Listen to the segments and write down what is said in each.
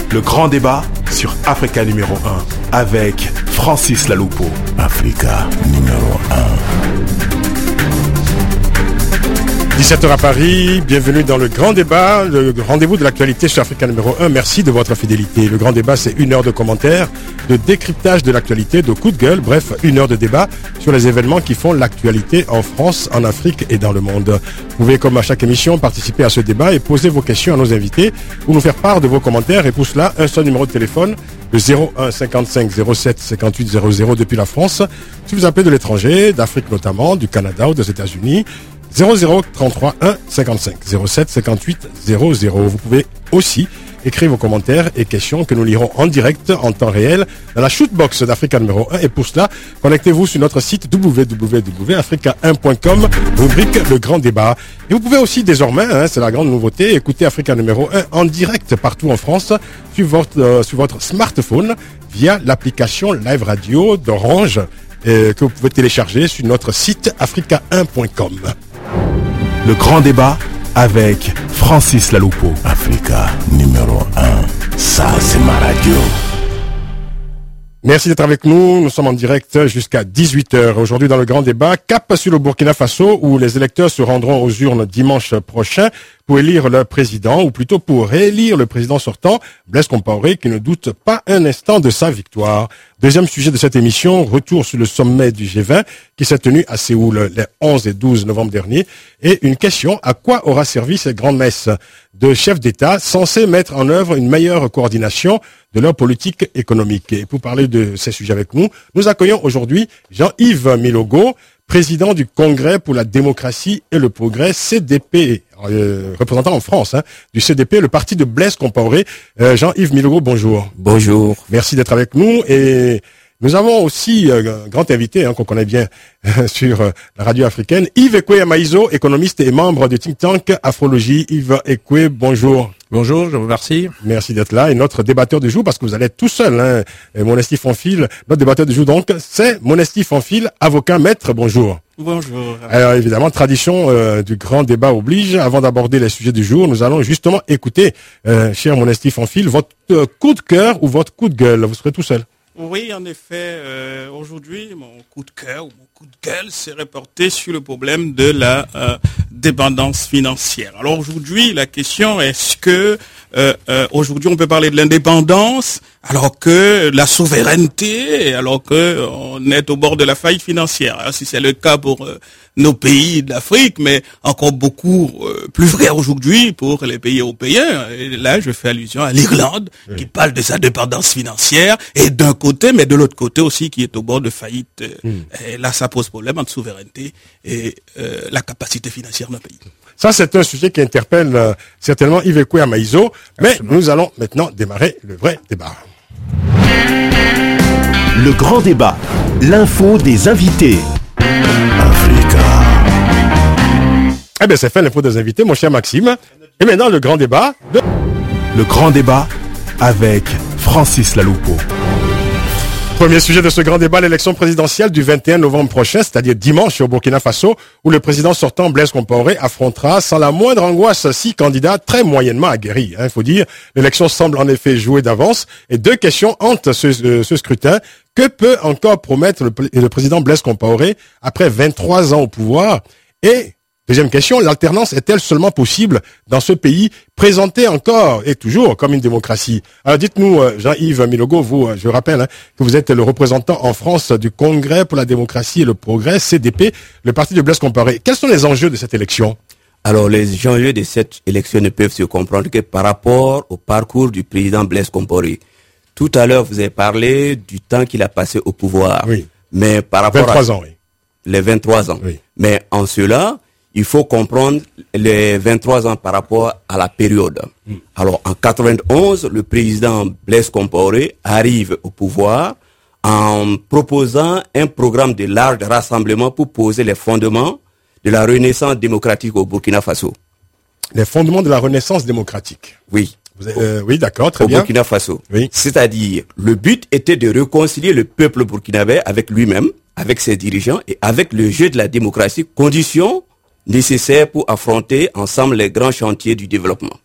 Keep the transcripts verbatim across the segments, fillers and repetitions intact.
Le grand débat sur Africa numéro un avec Francis Laloupo. Africa numéro un. dix-sept heures à Paris, bienvenue dans le grand débat, le rendez-vous de l'actualité sur Africa numéro un. Merci de votre fidélité. Le grand débat, c'est une heure de commentaires, de décryptage de l'actualité, de coups de gueule, bref, une heure de débat sur les événements qui font l'actualité en France, en Afrique et dans le monde. Vous pouvez, comme à chaque émission, participer à ce débat et poser vos questions à nos invités ou nous faire part de vos commentaires. Et pour cela, un seul numéro de téléphone, le zéro un cinquante-cinq zéro sept cinquante-huit zéro zéro depuis la France. Si vous appelez de l'étranger, d'Afrique notamment, du Canada ou des États-Unis, zéro zéro trente-trois un cinquante-cinq zéro sept cinquante-huit zéro zéro. Vous pouvez aussi écrire vos commentaires et questions que nous lirons en direct, en temps réel, dans la shootbox d'Africa numéro un. Et pour cela, connectez-vous sur notre site w w w point africa un point com, rubrique Le Grand Débat. Et vous pouvez aussi désormais, hein, c'est la grande nouveauté, écouter Africa numéro un en direct partout en France sur votre, euh, sur votre smartphone via l'application Live Radio d'Orange euh, que vous pouvez télécharger sur notre site africa un point com. Le grand débat avec Francis Laloupo. Africa numéro un. Ça, c'est ma radio. Merci d'être avec nous. Nous sommes en direct jusqu'à dix-huit heures. Aujourd'hui, dans le grand débat, cap sur le Burkina Faso, où les électeurs se rendront aux urnes dimanche prochain pour élire leur président, ou plutôt pour réélire le président sortant, Blaise Compaoré, qui ne doute pas un instant de sa victoire. Deuxième sujet de cette émission, retour sur le sommet du G vingt qui s'est tenu à Séoul les onze et douze novembre dernier. Et une question, à quoi aura servi cette grande messe de chefs d'État censés mettre en œuvre une meilleure coordination de leur politique économique? Et pour parler de ces sujets avec nous, nous accueillons aujourd'hui Jean-Yves Milogo, président du Congrès pour la démocratie et le progrès, C D P, euh, représentant en France hein, du C D P, le parti de Blaise Compaoré. Euh, Jean-Yves Milogo, bonjour. Bonjour. Merci d'être avec nous. Et nous avons aussi euh, un grand invité hein, qu'on connaît bien euh, sur euh, la radio africaine, Yves Ekwe Amaïzo, économiste et membre du think tank Afrologie. Yves Ekwe, bonjour. Bonjour, je vous remercie. Merci d'être là. Et notre débatteur du jour, parce que vous allez être tout seul, hein, Monesti Fonfil, notre débatteur du jour, donc, c'est Monesti Fonfil, avocat maître. Bonjour. Bonjour. Alors évidemment, tradition euh, du grand débat oblige. Avant d'aborder les sujets du jour, nous allons justement écouter, euh, cher Monesti Fonfil, votre euh, coup de cœur ou votre coup de gueule. Vous serez tout seul. Oui, en effet, euh, aujourd'hui, mon coup de cœur ou mon coup de gueule s'est reporté sur le problème de la euh, dépendance financière. Alors aujourd'hui, la question est, est-ce que euh, euh, aujourd'hui on peut parler de l'indépendance alors que la souveraineté, alors que on est au bord de la faillite financière. Alors, si c'est le cas pour euh, nos pays d'Afrique, mais encore beaucoup euh, plus vrai aujourd'hui pour les pays européens. Et là, je fais allusion à l'Irlande, oui, qui parle de sa dépendance financière, et d'un côté, mais de l'autre côté aussi, qui est au bord de faillite. Mm. Et là, ça pose problème entre souveraineté et euh, la capacité financière d'un pays. Ça, c'est un sujet qui interpelle euh, certainement Yves Ekwe Amaïzo, mais Absolument. Nous allons maintenant démarrer le vrai débat. Le grand débat, l'info des invités. Africa. Eh bien, c'est fait l'info des invités, mon cher Maxime. Et maintenant, le grand débat. De... Le grand débat avec Francis Laloupo. Premier sujet de ce grand débat, l'élection présidentielle du vingt et un novembre prochain, c'est-à-dire dimanche au Burkina Faso, où le président sortant Blaise Compaoré affrontera sans la moindre angoisse six candidats très moyennement aguerris. Il hein, faut dire, l'élection semble en effet jouée d'avance. Et deux questions hantent ce, ce, ce scrutin. Que peut encore promettre le, le président Blaise Compaoré après vingt-trois ans au pouvoir? Et deuxième question, l'alternance est-elle seulement possible dans ce pays présenté encore et toujours comme une démocratie? Alors dites-nous, Jean-Yves Milogo, vous, je rappelle hein, que vous êtes le représentant en France du Congrès pour la démocratie et le progrès, C D P, le parti de Blaise Compaoré. Quels sont les enjeux de cette élection? Alors les enjeux de cette élection ne peuvent se comprendre que par rapport au parcours du président Blaise Compaoré. Tout à l'heure, vous avez parlé du temps qu'il a passé au pouvoir. Oui. Mais par rapport vingt-trois à ans, oui. Les vingt-trois ans. Oui. Mais en cela, il faut comprendre les vingt-trois ans par rapport à la période. Mm. Alors, en quatre-vingt-onze, le président Blaise Compaoré arrive au pouvoir en proposant un programme de large rassemblement pour poser les fondements de la renaissance démocratique au Burkina Faso. Les fondements de la renaissance démocratique. Oui. Vous avez, euh, oui, d'accord, très au bien. Au Burkina Faso. Oui. C'est-à-dire, le but était de réconcilier le peuple burkinabé avec lui-même, avec ses dirigeants et avec le jeu de la démocratie, condition nécessaire pour affronter ensemble les grands chantiers du développement.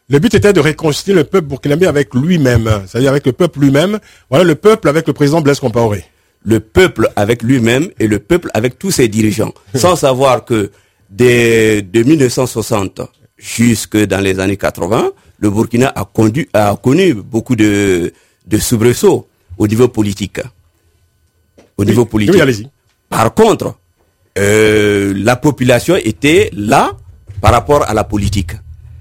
Le but était de réconcilier le peuple burkinabé avec lui-même, c'est-à-dire avec le peuple lui-même. Voilà, le peuple avec le président Blaise Compaoré. Le peuple avec lui-même et le peuple avec tous ses dirigeants. Sans savoir que dès de mille neuf cent soixante jusque dans les années quatre-vingts, le Burkina a, conduit, a connu beaucoup de, de soubresauts au niveau politique. Au oui, niveau politique. Oui, allez-y. Par contre, euh, la population était là par rapport à la politique.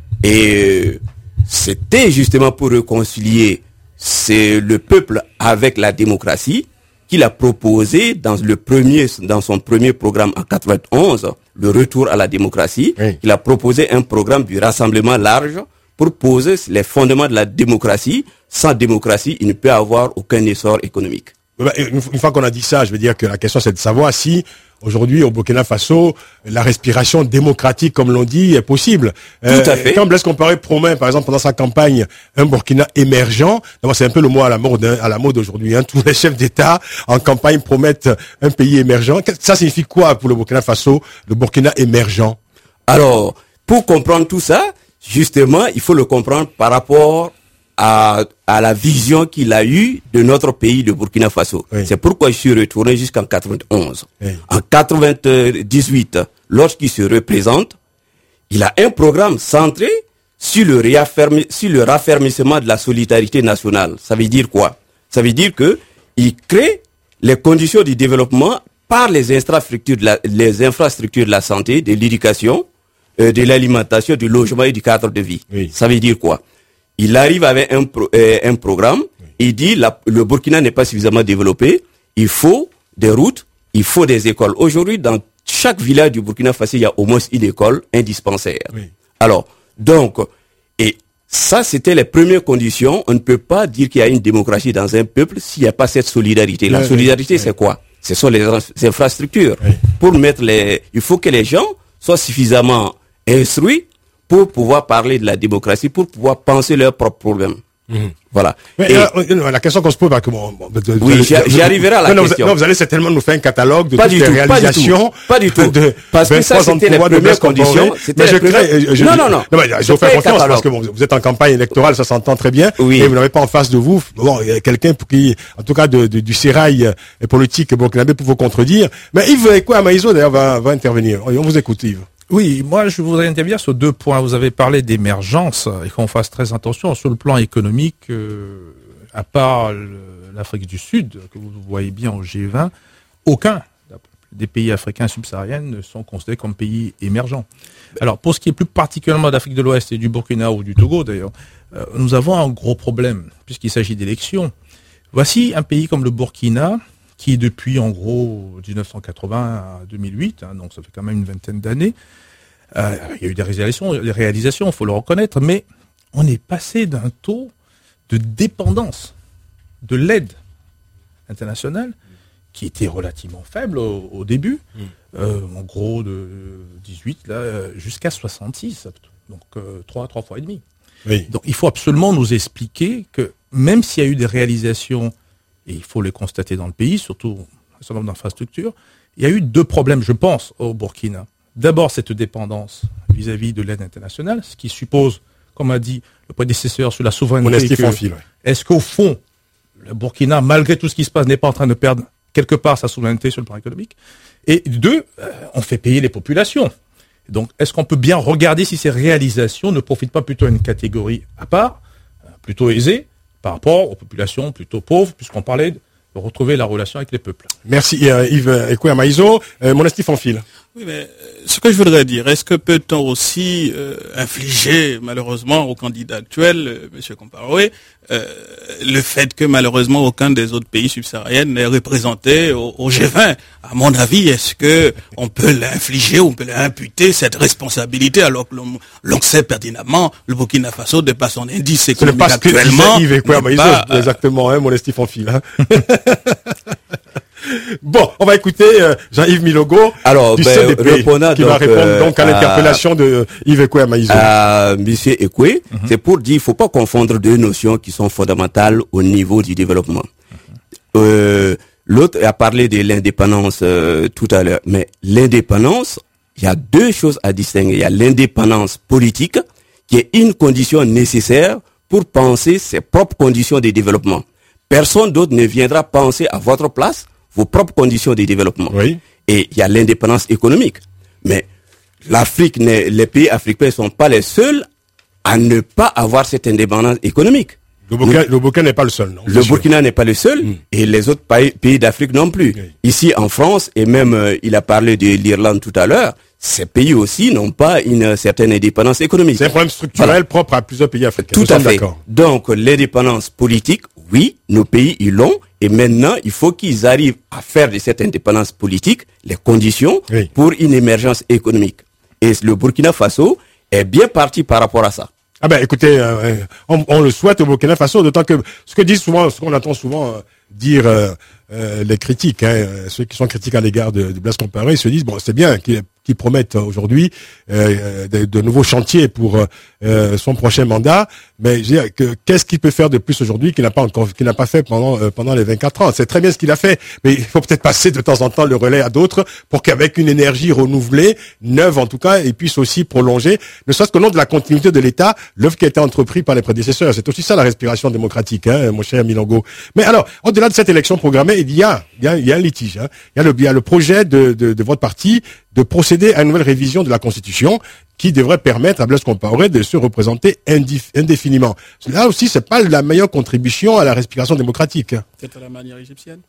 Et c'était justement pour réconcilier c'est le peuple avec la démocratie qu'il a proposé dans le premier, dans son premier programme en quatre-vingt-onze, le retour à la démocratie. Oui. Il a proposé un programme du rassemblement large pour poser les fondements de la démocratie. Sans démocratie, il ne peut avoir aucun essor économique. Une fois qu'on a dit ça, je veux dire que la question c'est de savoir si aujourd'hui au Burkina Faso la respiration démocratique, comme l'on dit, est possible. Tout euh, à fait. Quand Blaise Compaoré promet, par exemple, pendant sa campagne, un Burkina émergent, d'abord c'est un peu le mot à la mode, hein, à la mode aujourd'hui. Hein, tous les chefs d'État en campagne promettent un pays émergent. Ça signifie quoi pour le Burkina Faso, le Burkina émergent? Alors, pour comprendre tout ça, justement, il faut le comprendre par rapport À, à la vision qu'il a eue de notre pays, de Burkina Faso. Oui. C'est pourquoi je suis retourné jusqu'en quatre-vingt-onze. Oui. En quatre-vingt-dix-huit, lorsqu'il se représente, il a un programme centré sur le, réaffermi, sur le raffermissement de la solidarité nationale. Ça veut dire quoi? Ça veut dire que il crée les conditions du développement par les infrastructures de la, les infrastructures de la santé, de l'éducation, euh, de l'alimentation, du logement et du cadre de vie. Oui. Ça veut dire quoi? Il arrive avec un, pro, euh, un programme, il dit la, le Burkina n'est pas suffisamment développé, il faut des routes, il faut des écoles. Aujourd'hui, dans chaque village du Burkina Faso, il y a au moins une école, un dispensaire. Oui. Alors, donc, et ça, c'était les premières conditions. On ne peut pas dire qu'il y a une démocratie dans un peuple s'il n'y a pas cette solidarité. La oui, solidarité, oui. c'est quoi? Ce sont les infrastructures. Oui. Pour mettre les, il faut que les gens soient suffisamment instruits pour pouvoir parler de la démocratie, pour pouvoir penser leurs propres problèmes. Mmh. Voilà. Mais, et, euh, la question qu'on se pose, parce que bon, bon oui, j'y arriverai à la non, question. Non, vous allez certainement nous faire un catalogue de pas toutes les tout, réalisations. Pas du tout. De parce que ça, c'était les premières conditions. Mais je crée, je, non, non, non. non mais je vous fais confiance catalogue. Parce que bon, vous êtes en campagne électorale, ça s'entend très bien. Oui. Et vous n'avez pas en face de vous, bon, quelqu'un pour qui, en tout cas, de, de, du sérail politique burkinabé pour vous contredire. Mais Yves Ekwe Maïzo, d'ailleurs, va, va intervenir. On vous écoute, Yves. Oui, moi je voudrais intervenir sur deux points. Vous avez parlé d'émergence et qu'on fasse très attention sur le plan économique. Euh, à part le, l'Afrique du Sud, que vous voyez bien au G vingt, aucun des pays africains subsahariens ne sont considérés comme pays émergents. Alors pour ce qui est plus particulièrement d'Afrique de l'Ouest et du Burkina ou du Togo d'ailleurs, euh, nous avons un gros problème puisqu'il s'agit d'élections. Voici un pays comme le Burkina qui depuis en gros dix-neuf cent quatre-vingts à deux mille huit, hein, donc ça fait quand même une vingtaine d'années, euh, il y a eu des réalisations, des réalisations, il faut le reconnaître, mais on est passé d'un taux de dépendance de l'aide internationale qui était relativement faible au, au début, mmh. euh, en gros de dix-huit là jusqu'à soixante-six, donc euh, trois trois fois et demi. Oui. Donc il faut absolument nous expliquer que même s'il y a eu des réalisations, et il faut les constater dans le pays, surtout un certain nombre d'infrastructures, il y a eu deux problèmes, je pense, au Burkina. D'abord, cette dépendance vis-à-vis de l'aide internationale, ce qui suppose, comme a dit le prédécesseur sur la souveraineté, que, fil, ouais. est-ce qu'au fond, le Burkina, malgré tout ce qui se passe, n'est pas en train de perdre quelque part sa souveraineté sur le plan économique? Et deux, euh, on fait payer les populations. Donc, est-ce qu'on peut bien regarder si ces réalisations ne profitent pas plutôt à une catégorie à part, plutôt aisée, par rapport aux populations plutôt pauvres, puisqu'on parlait de retrouver la relation avec les peuples. Merci euh, Yves Ekwe Maïzo. Euh, Monesti Fonfil. Oui, mais ce que je voudrais dire, est-ce que peut-on aussi euh, infliger malheureusement au candidat actuel, euh, M. Compaoré, euh, le fait que malheureusement aucun des autres pays subsahariens n'est représenté au, au G vingt? À mon avis, est-ce que on peut l'infliger, on peut l'imputer cette responsabilité alors que l'on, l'on sait pertinemment le Burkina Faso de par son indice économique ce actuellement. Yves Ekwe Maïzo, pas, euh, exactement, hein, Monesti Fonfil. Hein. Bon, on va écouter euh, Jean-Yves Milogo Alors, du ben, C D P, qui donc, va répondre donc à, à l'interpellation de Yves Ekwe Maïzo. À Monsieur Ekwe, mm-hmm. c'est pour dire, il faut pas confondre deux notions qui sont fondamentales au niveau du développement. Mm-hmm. Euh, l'autre a parlé de l'indépendance euh, tout à l'heure, mais l'indépendance, il y a deux choses à distinguer. Il y a l'indépendance politique qui est une condition nécessaire pour penser ses propres conditions de développement. Personne d'autre ne viendra penser à votre place vos propres conditions de développement. Oui. Et il y a l'indépendance économique. Mais l'Afrique, les pays africains ne sont pas les seuls à ne pas avoir cette indépendance économique. Le Burkina, le Burkina n'est pas le seul, non? Le Burkina n'est pas le seul, mmh. et les autres pays, pays d'Afrique non plus. Oui. Ici en France, et même euh, il a parlé de l'Irlande tout à l'heure, ces pays aussi n'ont pas une certaine indépendance économique. C'est un problème structurel voilà. propre à plusieurs pays africains. Tout Nous à fait. Donc l'indépendance politique, oui, nos pays ils l'ont, et maintenant il faut qu'ils arrivent à faire de cette indépendance politique les conditions oui. pour une émergence économique. Et le Burkina Faso est bien parti par rapport à ça. Ah ben écoutez, euh, on, on le souhaite au Burkina Faso, d'autant que ce que disent souvent, ce qu'on entend souvent euh, dire euh, euh, les critiques, hein, ceux qui sont critiques à l'égard de, de Blaise Compaoré, ils se disent bon c'est bien qu'ils qui promettent aujourd'hui euh, de, de nouveaux chantiers pour euh, son prochain mandat, mais je veux dire que qu'est-ce qu'il peut faire de plus aujourd'hui qu'il n'a pas encore, qu'il n'a pas fait pendant euh, pendant les vingt-quatre ans. C'est très bien ce qu'il a fait, mais il faut peut-être passer de temps en temps le relais à d'autres pour qu'avec une énergie renouvelée, neuve en tout cas, il puisse aussi prolonger, ne serait-ce qu'au nom de la continuité de l'État, l'œuvre qui a été entreprise par les prédécesseurs. C'est aussi ça la respiration démocratique, hein, mon cher Milongo. Mais alors, au-delà de cette élection programmée, il y a il y a, il y a un litige. Hein. Il y a le il y a le projet de de, de votre parti de procéder à une nouvelle révision de la Constitution qui devrait permettre à Blaise Compaoré de se représenter indif- indéfiniment. Là aussi, c'est pas la meilleure contribution à la respiration démocratique. C'est à la manière égyptienne.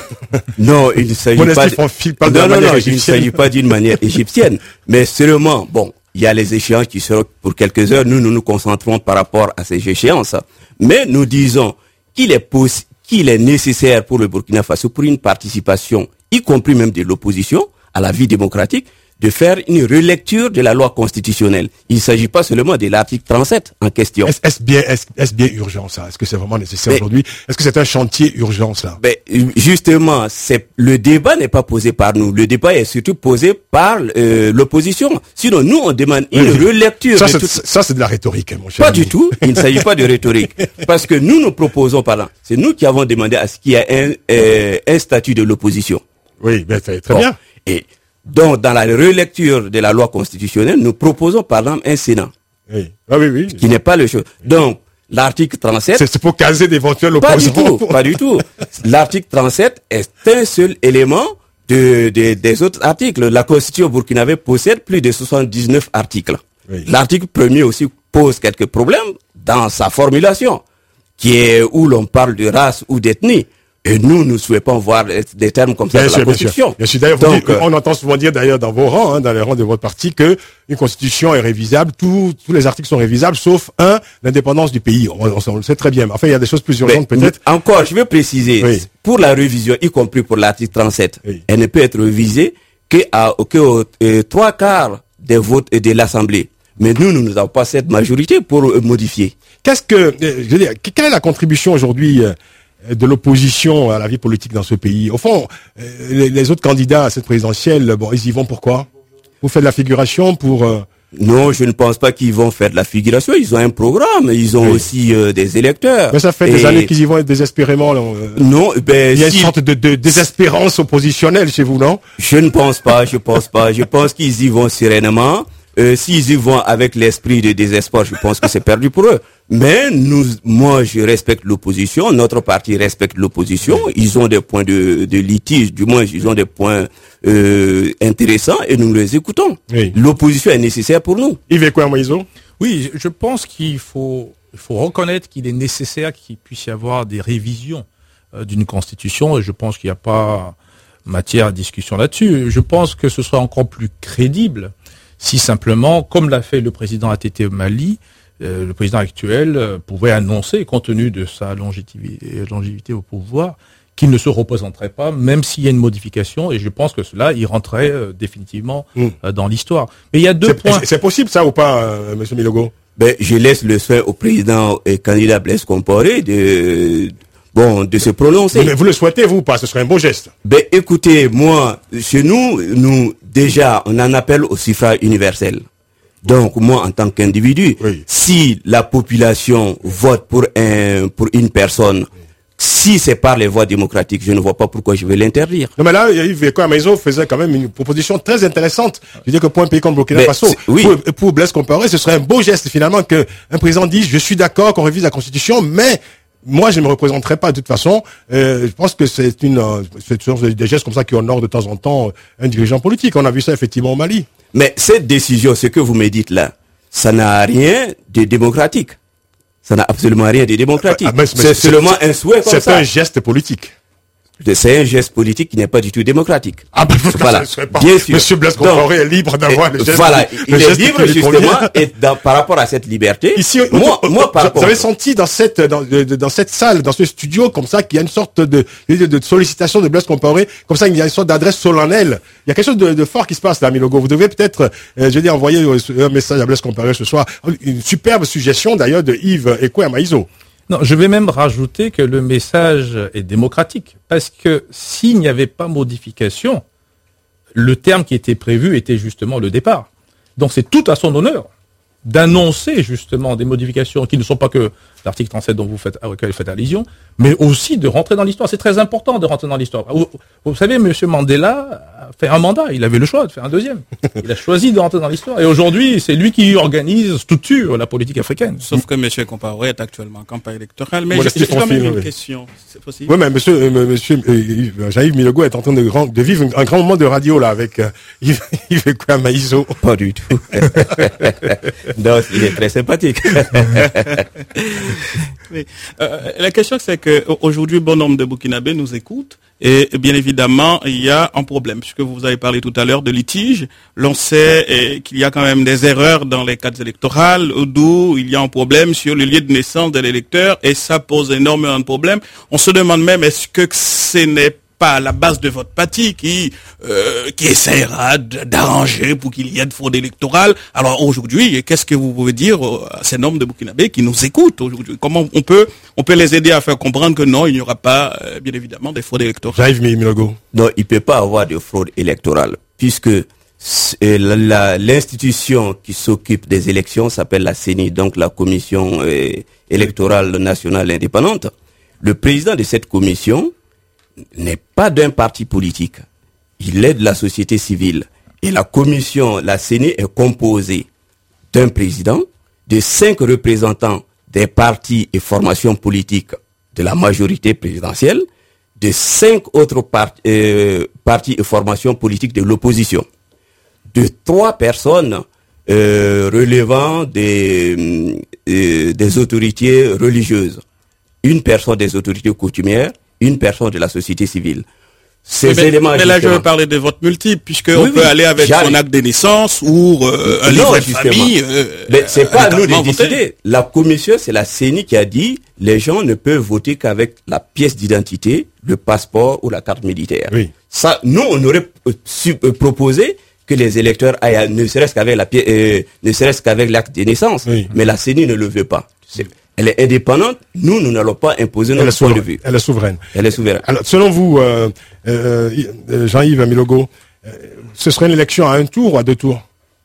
Non, il ne s'agit bon, pas. De... pas de non, non, non, il ne s'agit pas d'une manière égyptienne, mais seulement, bon, il y a les échéances qui seront pour quelques heures. Nous, nous nous concentrons par rapport à ces échéances, mais nous disons qu'il est possi- qu'il est nécessaire pour le Burkina Faso, pour une participation, y compris même de l'opposition, à la vie démocratique, de faire une relecture de la loi constitutionnelle. Il ne s'agit pas seulement de l'article trente-sept en question. Est-ce, est-ce bien, est-ce, est-ce bien urgent ça? Est-ce que c'est vraiment nécessaire mais, aujourd'hui? Est-ce que c'est un chantier urgent ça? Ben, justement, c'est, le débat n'est pas posé par nous. Le débat est surtout posé par euh, l'opposition. Sinon, nous, on demande une oui. relecture. Ça, de c'est, tout... ça, c'est de la rhétorique, mon cher Pas ami. du tout. Il ne s'agit pas de rhétorique. Parce que nous, nous proposons, par là, c'est nous qui avons demandé à ce qu'il y ait un, euh, un statut de l'opposition. Oui, ben, très, très bon. bien. Et donc, dans la relecture de la loi constitutionnelle, nous proposons par exemple un Sénat. Oui. Ah oui, oui. Qui n'est pas le choix. Donc, l'article trente-sept... C'est, c'est pour caser d'éventuels opposants. Pas du tout, pas du tout. L'article trente-sept est un seul élément de, de, des autres articles. La Constitution burkinabé possède plus de soixante-dix-neuf articles. Oui. L'article premier aussi pose quelques problèmes dans sa formulation, qui est où l'on parle de race ou d'ethnie. Et nous, nous souhaitons voir des termes comme ça bien dans sûr, la Constitution. Bien sûr. D'ailleurs, Donc, dites, on entend souvent dire d'ailleurs dans vos rangs, hein, dans les rangs de votre parti, que une Constitution est révisable. Tous, tous les articles sont révisables, sauf un, l'indépendance du pays. On, on, on le sait très bien. Enfin, il y a des choses plus urgentes Mais, peut-être. Encore, je veux préciser, oui. pour la révision, y compris pour l'article trente-sept, oui. elle ne peut être révisée qu'à que aux euh, trois quarts des votes de l'Assemblée. Mais nous, nous n'avons pas cette majorité pour euh, modifier. Qu'est-ce que, euh, je veux dire, quelle est la contribution aujourd'hui euh, de l'opposition à la vie politique dans ce pays? Au fond, euh, les, les autres candidats à cette présidentielle, bon, ils y vont pourquoi? Vous faites de la figuration pour... Euh... Non, je ne pense pas qu'ils vont faire de la figuration. Ils ont un programme, ils ont oui. aussi euh, des électeurs. Mais ça fait Et... des années qu'ils y vont désespérément. Là, euh... Non, ben... Il y a si... une sorte de, de désespérance oppositionnelle chez vous, non? Je ne pense pas, je pense pas. Je pense qu'ils y vont sereinement. Euh, s'ils y vont avec l'esprit de désespoir, je pense que c'est perdu pour eux. Mais nous, moi, je respecte l'opposition. Notre parti respecte l'opposition. Ils ont des points de, de litige, du moins, ils ont des points euh, intéressants et nous les écoutons. Oui. L'opposition est nécessaire pour nous. Yves quoi, Moïso? Oui, je pense qu'il faut, il faut reconnaître qu'il est nécessaire qu'il puisse y avoir des révisions euh, d'une constitution. Et je pense qu'il n'y a pas matière à discussion là-dessus. Je pense que ce serait encore plus crédible si simplement, comme l'a fait le président A T T au Mali, euh, le président actuel euh, pouvait annoncer, compte tenu de sa longévité, longévité au pouvoir, qu'il ne se représenterait pas, même s'il y a une modification, et je pense que cela, il rentrait euh, définitivement mmh. euh, dans l'histoire. Mais il y a deux c'est, points. C'est possible ça ou pas, euh, monsieur Milogo? Ben, je laisse le soin au président et candidat Blaise Compaoré de... Bon, de se prononcer. Mais vous le souhaitez, vous, pas? Ce serait un beau geste. Ben, écoutez, moi, chez nous, nous, déjà, on en appelle au suffrage universel. Donc, moi, en tant qu'individu, oui. si la population vote pour un, pour une personne, si c'est par les voies démocratiques, je ne vois pas pourquoi je vais l'interdire. Non, mais là, Yves Kwame faisait quand même une proposition très intéressante. Je veux dire que pour un pays comme Burkina mais Faso, oui. pour, pour Blaise Compaoré, ce serait un beau geste finalement que un président dise, je suis d'accord qu'on révise la Constitution, mais moi, je ne me représenterai pas de toute façon. Euh, je pense que c'est une, euh, c'est des gestes comme ça qui honorent de temps en temps un dirigeant politique. On a vu ça effectivement au Mali. Mais cette décision, ce que vous me dites là, ça n'a rien de démocratique. Ça n'a absolument rien de démocratique. Ah, mais, mais c'est, c'est seulement un souhait comme c'est ça. C'est un geste politique. C'est un geste politique qui n'est pas du tout démocratique. Ah ben voilà. Pas. Bien sûr. Monsieur Blaise Compaoré est libre d'avoir les gestes. Voilà, il le est geste libre justement et dans, par rapport à cette liberté. Ici, moi, on, moi, par vous avez senti dans cette dans, de, dans cette salle, dans ce studio comme ça, qu'il y a une sorte de, de, de sollicitation de Blaise Compaoré, comme ça, il y a une sorte d'adresse solennelle. Il y a quelque chose de, de fort qui se passe là, Milogo. Vous devez peut-être, euh, je veux dire, envoyer un message à Blaise Compaoré ce soir. Une superbe suggestion d'ailleurs de Yves Kwame. Non, je vais même rajouter que le message est démocratique, parce que s'il n'y avait pas modification, le terme qui était prévu était justement le départ. Donc c'est tout à son honneur d'annoncer justement des modifications qui ne sont pas que l'article trente-sept dont vous faites, auquel vous faites allusion, mais aussi de rentrer dans l'histoire. C'est très important de rentrer dans l'histoire. Vous, vous savez, M. Mandela a fait un mandat, il avait le choix de faire un deuxième. Il a choisi de rentrer dans l'histoire. Et aujourd'hui, c'est lui qui organise, structure la politique africaine. Sauf que M. Compaoré est actuellement en campagne électorale. Mais bon, j'ai quand même une oui. question. C'est possible? Oui, mais monsieur, euh, monsieur euh, Jean-Yves Milogo est en train de, grand, de vivre un grand moment de radio là avec euh, Yves, Yves Kwame. Pas du tout. Non, il est très sympathique. Mais, euh, la question c'est que aujourd'hui bon nombre de Burkinabés nous écoutent et bien évidemment il y a un problème puisque vous avez parlé tout à l'heure de litige. L'on sait eh, qu'il y a quand même des erreurs dans les cartes électorales d'où il y a un problème sur le lieu de naissance de l'électeur et ça pose énormément de problèmes. On se demande même est-ce que ce n'est pas à la base de votre parti qui euh, qui essaiera d'arranger pour qu'il y ait de fraude électorale. Alors aujourd'hui, qu'est-ce que vous pouvez dire à ces nombres de Burkinabés qui nous écoutent aujourd'hui? Comment on peut on peut les aider à faire comprendre que non, il n'y aura pas euh, bien évidemment des fraudes électorales? J'arrive, Milogo. Non, il peut pas avoir de fraude électorale puisque la, la, l'institution qui s'occupe des élections s'appelle la C E N I, donc la Commission euh, électorale nationale indépendante. Le président de cette commission n'est pas d'un parti politique. Il est de la société civile. Et la commission, la C E N I, est composée d'un président, de cinq représentants des partis et formations politiques de la majorité présidentielle, de cinq autres part, euh, partis et formations politiques de l'opposition, de trois personnes euh, relevant des, euh, des autorités religieuses, une personne des autorités coutumières, une personne de la société civile. Ces mais, éléments mais là, je veux parler de votre multiple, puisque oui, on oui, peut aller avec son acte de naissance ou euh, un livre de famille. Euh, mais c'est pas à nous de décider. La commission, c'est la C E N I qui a dit les gens ne peuvent voter qu'avec la pièce d'identité, le passeport ou la carte militaire. Oui. Ça, nous, on aurait su, euh, proposé que les électeurs aillent, ne serait-ce qu'avec la pièce, euh, ne serait-ce qu'avec l'acte de naissance. Oui. Mais la C E N I ne le veut pas. C'est, Elle est indépendante. Nous, nous n'allons pas imposer notre point de vue. Elle est souveraine. Elle est souveraine. Alors, selon vous, euh, euh, Jean-Yves Milogo, euh, ce serait une élection à un tour ou à deux tours?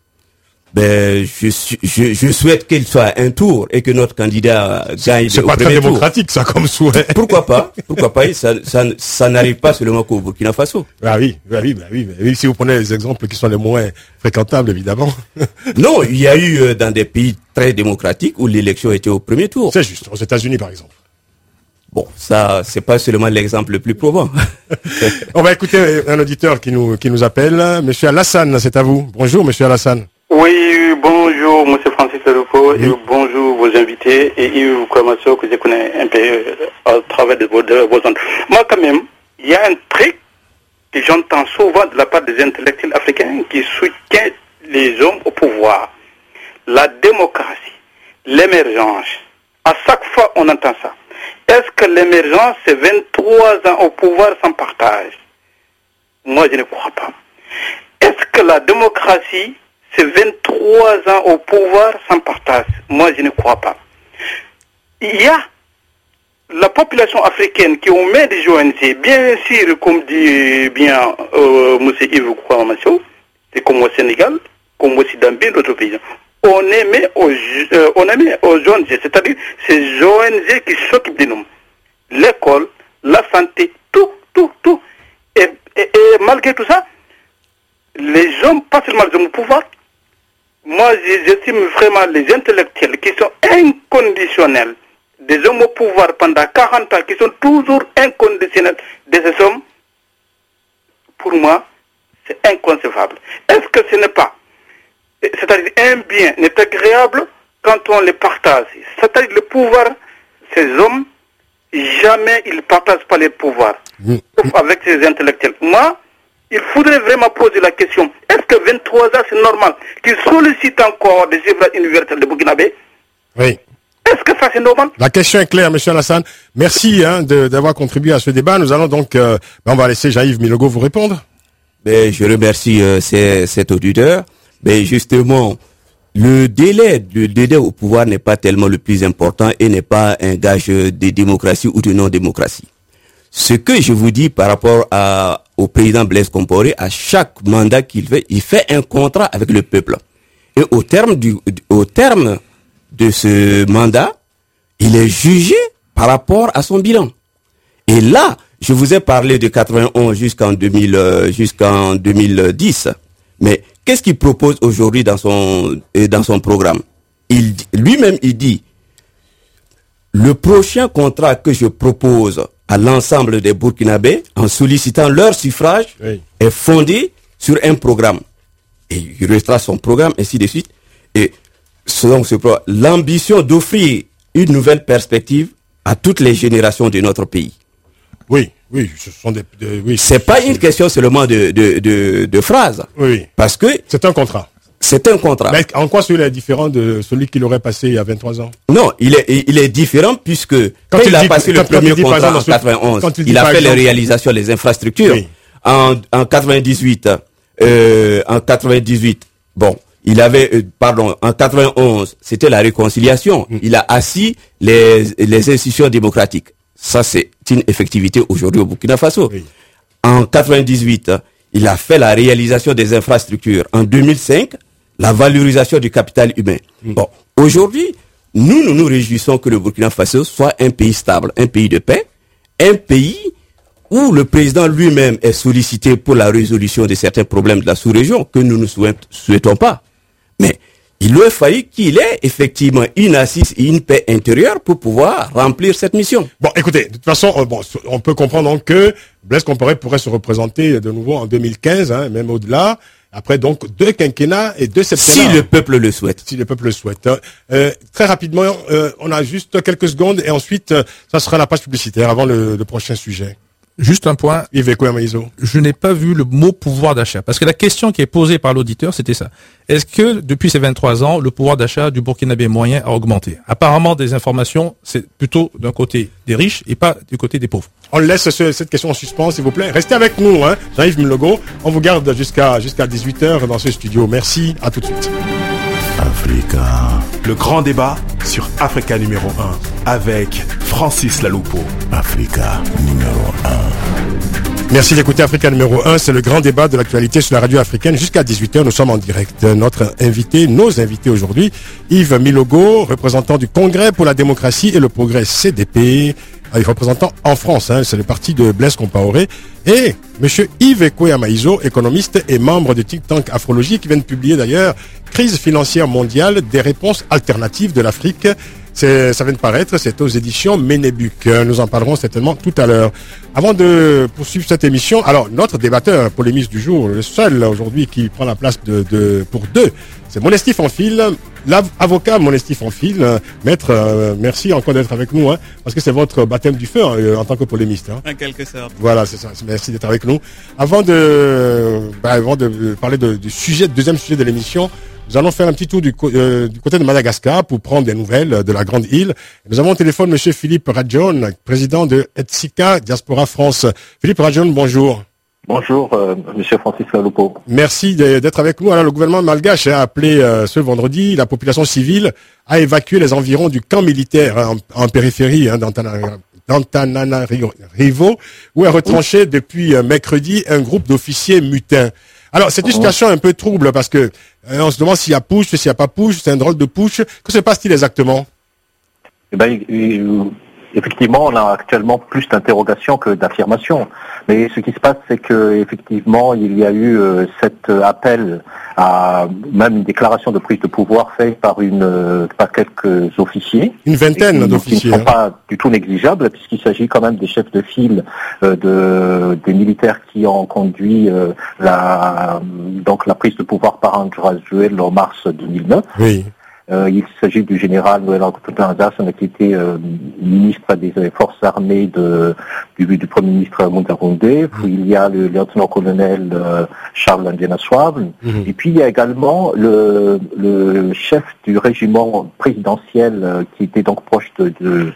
Ben, je, je, je souhaite qu'il soit à un tour et que notre candidat gagne. C'est pas très démocratique, ça, comme souhait. Pourquoi pas? Pourquoi pas? Ça, ça, ça n'arrive pas seulement qu'au Burkina Faso. Ah oui, bah oui, bah oui, bah oui. Si vous prenez les exemples qui sont les moins fréquentables, évidemment. Non, il y a eu euh, dans des pays très démocratiques où l'élection était au premier tour. C'est juste, aux États-Unis, par exemple. Bon, ça, c'est pas seulement l'exemple le plus probant. On va écouter un auditeur qui nous, qui nous appelle. Monsieur Alassane, c'est à vous. Bonjour, monsieur Alassane. Oui, bonjour, monsieur Francis Leloupo, oui. Et bonjour vos invités, et Yves Kwame, que je connais un peu à travers de vos, de vos ondes. Moi, quand même, il y a un truc que j'entends souvent de la part des intellectuels africains qui soutiennent les hommes au pouvoir. La démocratie, l'émergence. À chaque fois, on entend ça. Est-ce que l'émergence, c'est vingt-trois ans au pouvoir sans partage? Moi, je ne crois pas. Est-ce que la démocratie, c'est vingt-trois ans au pouvoir sans partage? Moi, je ne crois pas. Il y a la population africaine qui est au main des O N G, bien sûr, comme dit bien euh, M. Yves Kwame, c'est comme au Sénégal, comme aussi dans bien d'autres pays. On émet aux, euh, on émet aux O N G, c'est-à-dire ces O N G qui s'occupent de nous. l'école, la santé, tout, tout, tout. Et, et, et malgré tout ça, les hommes, pas seulement les hommes au pouvoir, moi j'estime vraiment les intellectuels qui sont inconditionnels, des hommes au pouvoir pendant quarante ans, qui sont toujours inconditionnels de ces hommes, pour moi, c'est inconcevable. Est-ce que ce n'est pas, c'est-à-dire un bien n'est agréable quand on le partage. C'est-à-dire le pouvoir, ces hommes, jamais ils ne partagent pas les pouvoirs, mmh. sauf avec ces intellectuels. Moi, il faudrait vraiment poser la question, est-ce que vingt-trois ans c'est normal qu'ils sollicitent encore des œuvres universelles de Burkinabé? Oui. Est-ce que ça c'est normal? La question est claire, monsieur Alassane. Merci hein, de, d'avoir contribué à ce débat. Nous allons donc, euh, on va laisser Jean-Yves Milogo vous répondre. Ben, je remercie euh, ces, cet auditeur. Ben, justement, le délai, le délai au pouvoir n'est pas tellement le plus important et n'est pas un gage de démocratie ou de non-démocratie. Ce que je vous dis par rapport à, au président Blaise Compaoré, à chaque mandat qu'il fait, il fait un contrat avec le peuple. Et au terme du, au terme de ce mandat, il est jugé par rapport à son bilan. Et là, je vous ai parlé de quatre-vingt-onze jusqu'en deux mille, euh, jusqu'en deux mille dix. Mais qu'est-ce qu'il propose aujourd'hui dans son, euh, dans son programme? Il, lui-même, il dit, le prochain contrat que je propose à l'ensemble des Burkinabés, en sollicitant leur suffrage, oui. est fondé sur un programme. Et il restera son programme, ainsi de suite. Et selon ce programme, l'ambition d'offrir une nouvelle perspective à toutes les générations de notre pays. Oui, oui, ce sont des, de, oui. C'est pas une question seulement de, de, de, de phrases. Oui. Parce que. C'est un contrat. C'est un contrat. Mais en quoi celui-là est différent de celui qu'il aurait passé il y a vingt-trois ans? Non, il est, il est différent puisque quand, quand il, il a dit, passé quand, le premier contrat exemple, en quatre-vingt-onze, il, il a fait exemple, les réalisations, les infrastructures. Oui. En, en quatre-vingt-dix-huit, euh, en quatre-vingt-dix-huit, bon, il avait, euh, pardon, en quatre-vingt-onze, c'était la réconciliation. Mm. Il a assis les, les institutions démocratiques. Ça, c'est une effectivité aujourd'hui au Burkina Faso. Oui. En quatre-vingt-dix-huit, il a fait la réalisation des infrastructures. En deux mille cinq, la valorisation du capital humain. Mmh. Bon, aujourd'hui, nous, nous nous réjouissons que le Burkina Faso soit un pays stable, un pays de paix, un pays où le président lui-même est sollicité pour la résolution de certains problèmes de la sous-région que nous ne souhaitons pas. Mais il lui a fallu qu'il ait effectivement une assise et une paix intérieure pour pouvoir remplir cette mission. Bon, écoutez, de toute façon, euh, bon, on peut comprendre donc que Blaise Compaoré pourrait se représenter de nouveau en deux mille quinze, hein, même au-delà. Après, donc, deux quinquennats et deux septennats. Si le peuple le souhaite. Si le peuple le souhaite. Euh, très rapidement, euh, on a juste quelques secondes et ensuite, euh, ça sera la page publicitaire avant le, le prochain sujet. Juste un point. Yves Ekoya-Maïzo. Je n'ai pas vu le mot pouvoir d'achat. Parce que la question qui est posée par l'auditeur, c'était ça. Est-ce que, depuis ces vingt-trois ans, le pouvoir d'achat du Burkinabé moyen a augmenté? Apparemment, des informations, c'est plutôt d'un côté des riches et pas du côté des pauvres. On laisse ce, cette question en suspens, s'il vous plaît. Restez avec nous, hein. Jean-Yves Milogo. On vous garde jusqu'à, jusqu'à dix-huit heures dans ce studio. Merci. À tout de suite. Africa. Le grand débat sur Africa numéro un avec Francis Laloupo. Africa numéro un. Merci d'écouter Africa numéro un. C'est le grand débat de l'actualité sur la radio africaine. Jusqu'à dix-huit heures, nous sommes en direct. Notre invité, nos invités aujourd'hui, Yves Milogo, représentant du Congrès pour la démocratie et le progrès C D P, représentant en France, hein, c'est le parti de Blaise Compaoré, et monsieur Yves Ekoya-Maïzo, économiste et membre du think tank Afrologie, qui vient de publier d'ailleurs Crise financière mondiale, des réponses alternatives de l'Afrique. C'est, ça vient de paraître, c'est aux éditions Ménébuc. Nous en parlerons certainement tout à l'heure. Avant de poursuivre cette émission, alors notre débatteur polémiste du jour, le seul aujourd'hui qui prend la place de, de pour deux, c'est Monesti Fonfil, l'avocat Monesti Fonfil. Maître, euh, merci encore d'être avec nous, hein, parce que c'est votre baptême du feu hein, en tant que polémiste. Hein. En quelque sorte. Voilà, c'est ça. Merci d'être avec nous. Avant de, bah, avant de parler de, du sujet, deuxième sujet de l'émission, nous allons faire un petit tour du, euh, du côté de Madagascar pour prendre des nouvelles de la grande île. Nous avons au téléphone monsieur Philippe Radjon, président de Etsika Diaspora France. Philippe Radjon, bonjour. Bonjour, euh, monsieur Francis Laloupo. Merci d'être avec nous. Alors, le gouvernement malgache a appelé euh, ce vendredi la population civile à évacuer les environs du camp militaire hein, en, en périphérie hein, d'Antananarivo, où est retranché depuis euh, mercredi un groupe d'officiers mutins. Alors, c'est une situation un peu trouble parce que euh, on se demande s'il y a push, s'il n'y a pas push, c'est un drôle de push. Que se passe-t-il exactement? Eh ben, il, effectivement, on a actuellement plus d'interrogations que d'affirmations. Mais ce qui se passe, c'est que effectivement, il y a eu euh, cet appel à même une déclaration de prise de pouvoir faite par une euh, par quelques officiers. Une vingtaine qui, d'officiers. Qui ne sont pas du tout négligeables, puisqu'il s'agit quand même des chefs de file euh, de des militaires qui ont conduit euh, la donc la prise de pouvoir par André Rajoelina en mars deux mille neuf. Oui. Euh, il s'agit du général Noël Rukutun-Andersen qui était euh, ministre des Forces armées de, du, du Premier ministre Mundarunde. Puis il y a le lieutenant-colonel euh, Charles Ndjenaswable. Mm-hmm. Et puis il y a également le, le chef du régiment présidentiel euh, qui était donc proche de, de,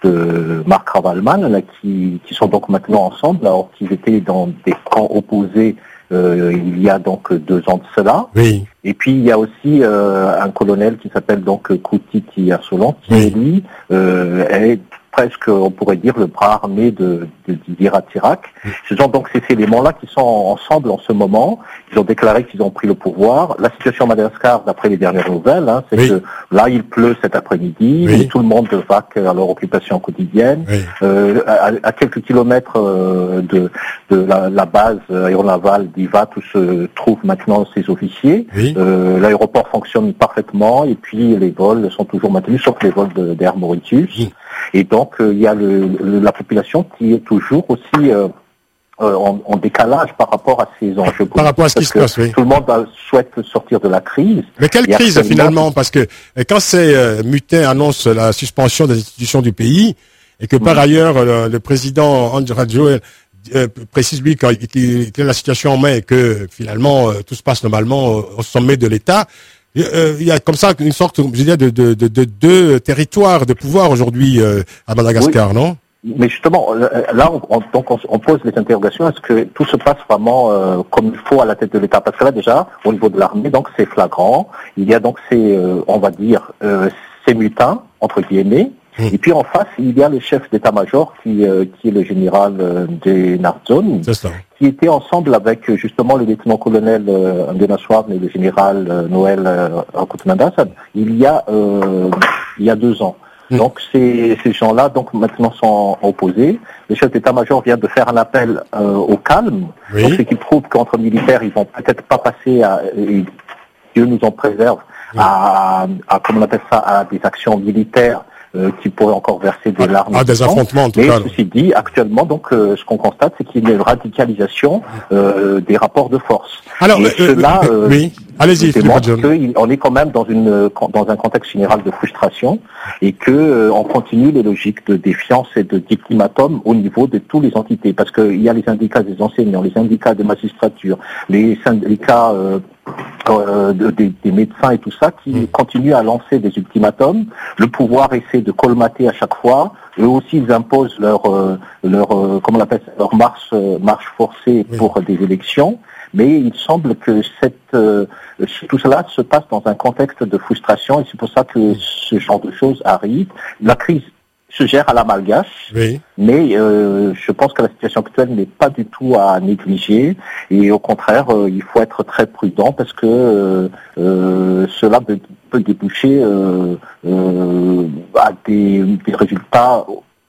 de Marc Ravalman, là, qui, qui sont donc maintenant ensemble, alors qu'ils étaient dans des camps opposés Euh, il y a donc deux ans de cela. Oui. Et puis il y a aussi euh, un colonel qui s'appelle donc Koutiti Arsolan, qui oui. lui euh, est presque, on pourrait dire, le bras armé de, de d'Irak Irak. Oui. Ce sont donc ces éléments-là qui sont ensemble en ce moment. Ils ont déclaré qu'ils ont pris le pouvoir. La situation à Madagascar, d'après les dernières nouvelles, hein, c'est oui. que là il pleut cet après-midi, oui. et tout le monde vaque à leur occupation quotidienne. Oui. Euh, à, à quelques kilomètres euh, de, de la, la base aéronavale d'Ivat où se trouvent maintenant ces officiers, oui. euh, l'aéroport fonctionne parfaitement et puis les vols sont toujours maintenus, sauf les vols de, d'Air Mauritius. Oui. Et donc il euh, y a le, le, la population qui est toujours aussi euh, euh, en, en décalage par rapport à ces enjeux. Par rapport à ce qui se passe, oui. Tout le monde euh, souhaite sortir de la crise. Mais quelle crise finalement? Parce que quand c'est euh, Mutin annonce la suspension des institutions du pays et que par mmh. ailleurs le, le président André Rajoelina euh, précise lui qu'il a la situation en main et que finalement euh, tout se passe normalement au, au sommet de l'État. Euh, il y a comme ça une sorte, je dirais, de de de, de deux territoires de pouvoir aujourd'hui euh, à Madagascar, oui. non? Mais justement, là, on, on, donc on, on pose les interrogations. Est-ce que tout se passe vraiment euh, comme il faut à la tête de l'État? Parce que là, déjà, au niveau de l'armée, donc c'est flagrant. Il y a donc ces, euh, on va dire, euh, ces mutins entre guillemets. Mmh. Et puis en face, il y a le chef d'état-major qui, euh, qui est le général euh, Ndjenaswable, qui était ensemble avec justement le lieutenant-colonel euh, Ndjenaswable et le général euh, Noël euh, Rukutun-Andersen. Il y a euh, il y a deux ans. Mmh. Donc ces, ces gens-là donc maintenant sont opposés. Le chef d'état-major vient de faire un appel euh, au calme, oui. donc ce qui prouve qu'entre militaires ils vont peut-être pas passer à et Dieu nous en préserve oui. à, à comment on appelle ça à des actions militaires. Euh, qui pourrait encore verser de larmes. Ah, des affrontements en tout mais cas. Mais ceci dit, actuellement, donc, euh, ce qu'on constate, c'est qu'il y a une radicalisation euh, des rapports de force. Alors, et euh, cela, euh, oui, allez-y, démontre qu'on est quand même dans une dans un contexte général de frustration et que euh, on continue les logiques de défiance et de d'ultimatum au niveau de toutes les entités, parce qu'il y a les syndicats des enseignants, les syndicats des magistratures, les syndicats euh, Euh, de, des, des médecins et tout ça qui mmh. continuent à lancer des ultimatums. Le pouvoir essaie de colmater à chaque fois. Eux aussi, ils imposent leur euh, leur euh, comment on appelle ça, leur marche euh, marche forcée mmh. pour des élections. Mais il semble que cette euh, tout cela se passe dans un contexte de frustration et c'est pour ça que mmh. ce genre de choses arrive. La crise se gère à la malgache, oui. mais euh, je pense que la situation actuelle n'est pas du tout à négliger et au contraire, euh, il faut être très prudent parce que euh, euh, cela peut, peut déboucher euh, euh, à des, des résultats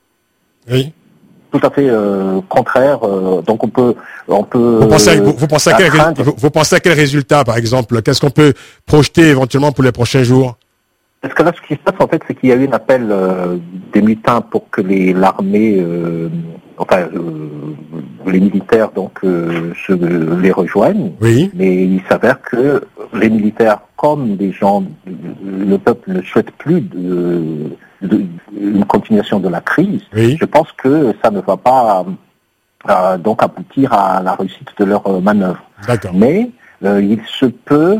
oui. tout à fait euh, contraires. Euh, donc on peut, on peut. Vous pensez, à, vous, vous, pensez à quel, vous, vous pensez à quel résultat, par exemple? Qu'est-ce qu'on peut projeter éventuellement pour les prochains jours? Parce que là, ce qui se passe, en fait, c'est qu'il y a eu un appel euh, des mutins pour que les, l'armée, euh, enfin, euh, les militaires, donc, euh, se, les rejoignent. Oui. Mais il s'avère que les militaires, comme les gens, le peuple ne souhaite plus de, de, une continuation de la crise. Oui. Je pense que ça ne va pas euh, donc aboutir à la réussite de leur euh, manœuvre. D'accord. Mais euh, il se peut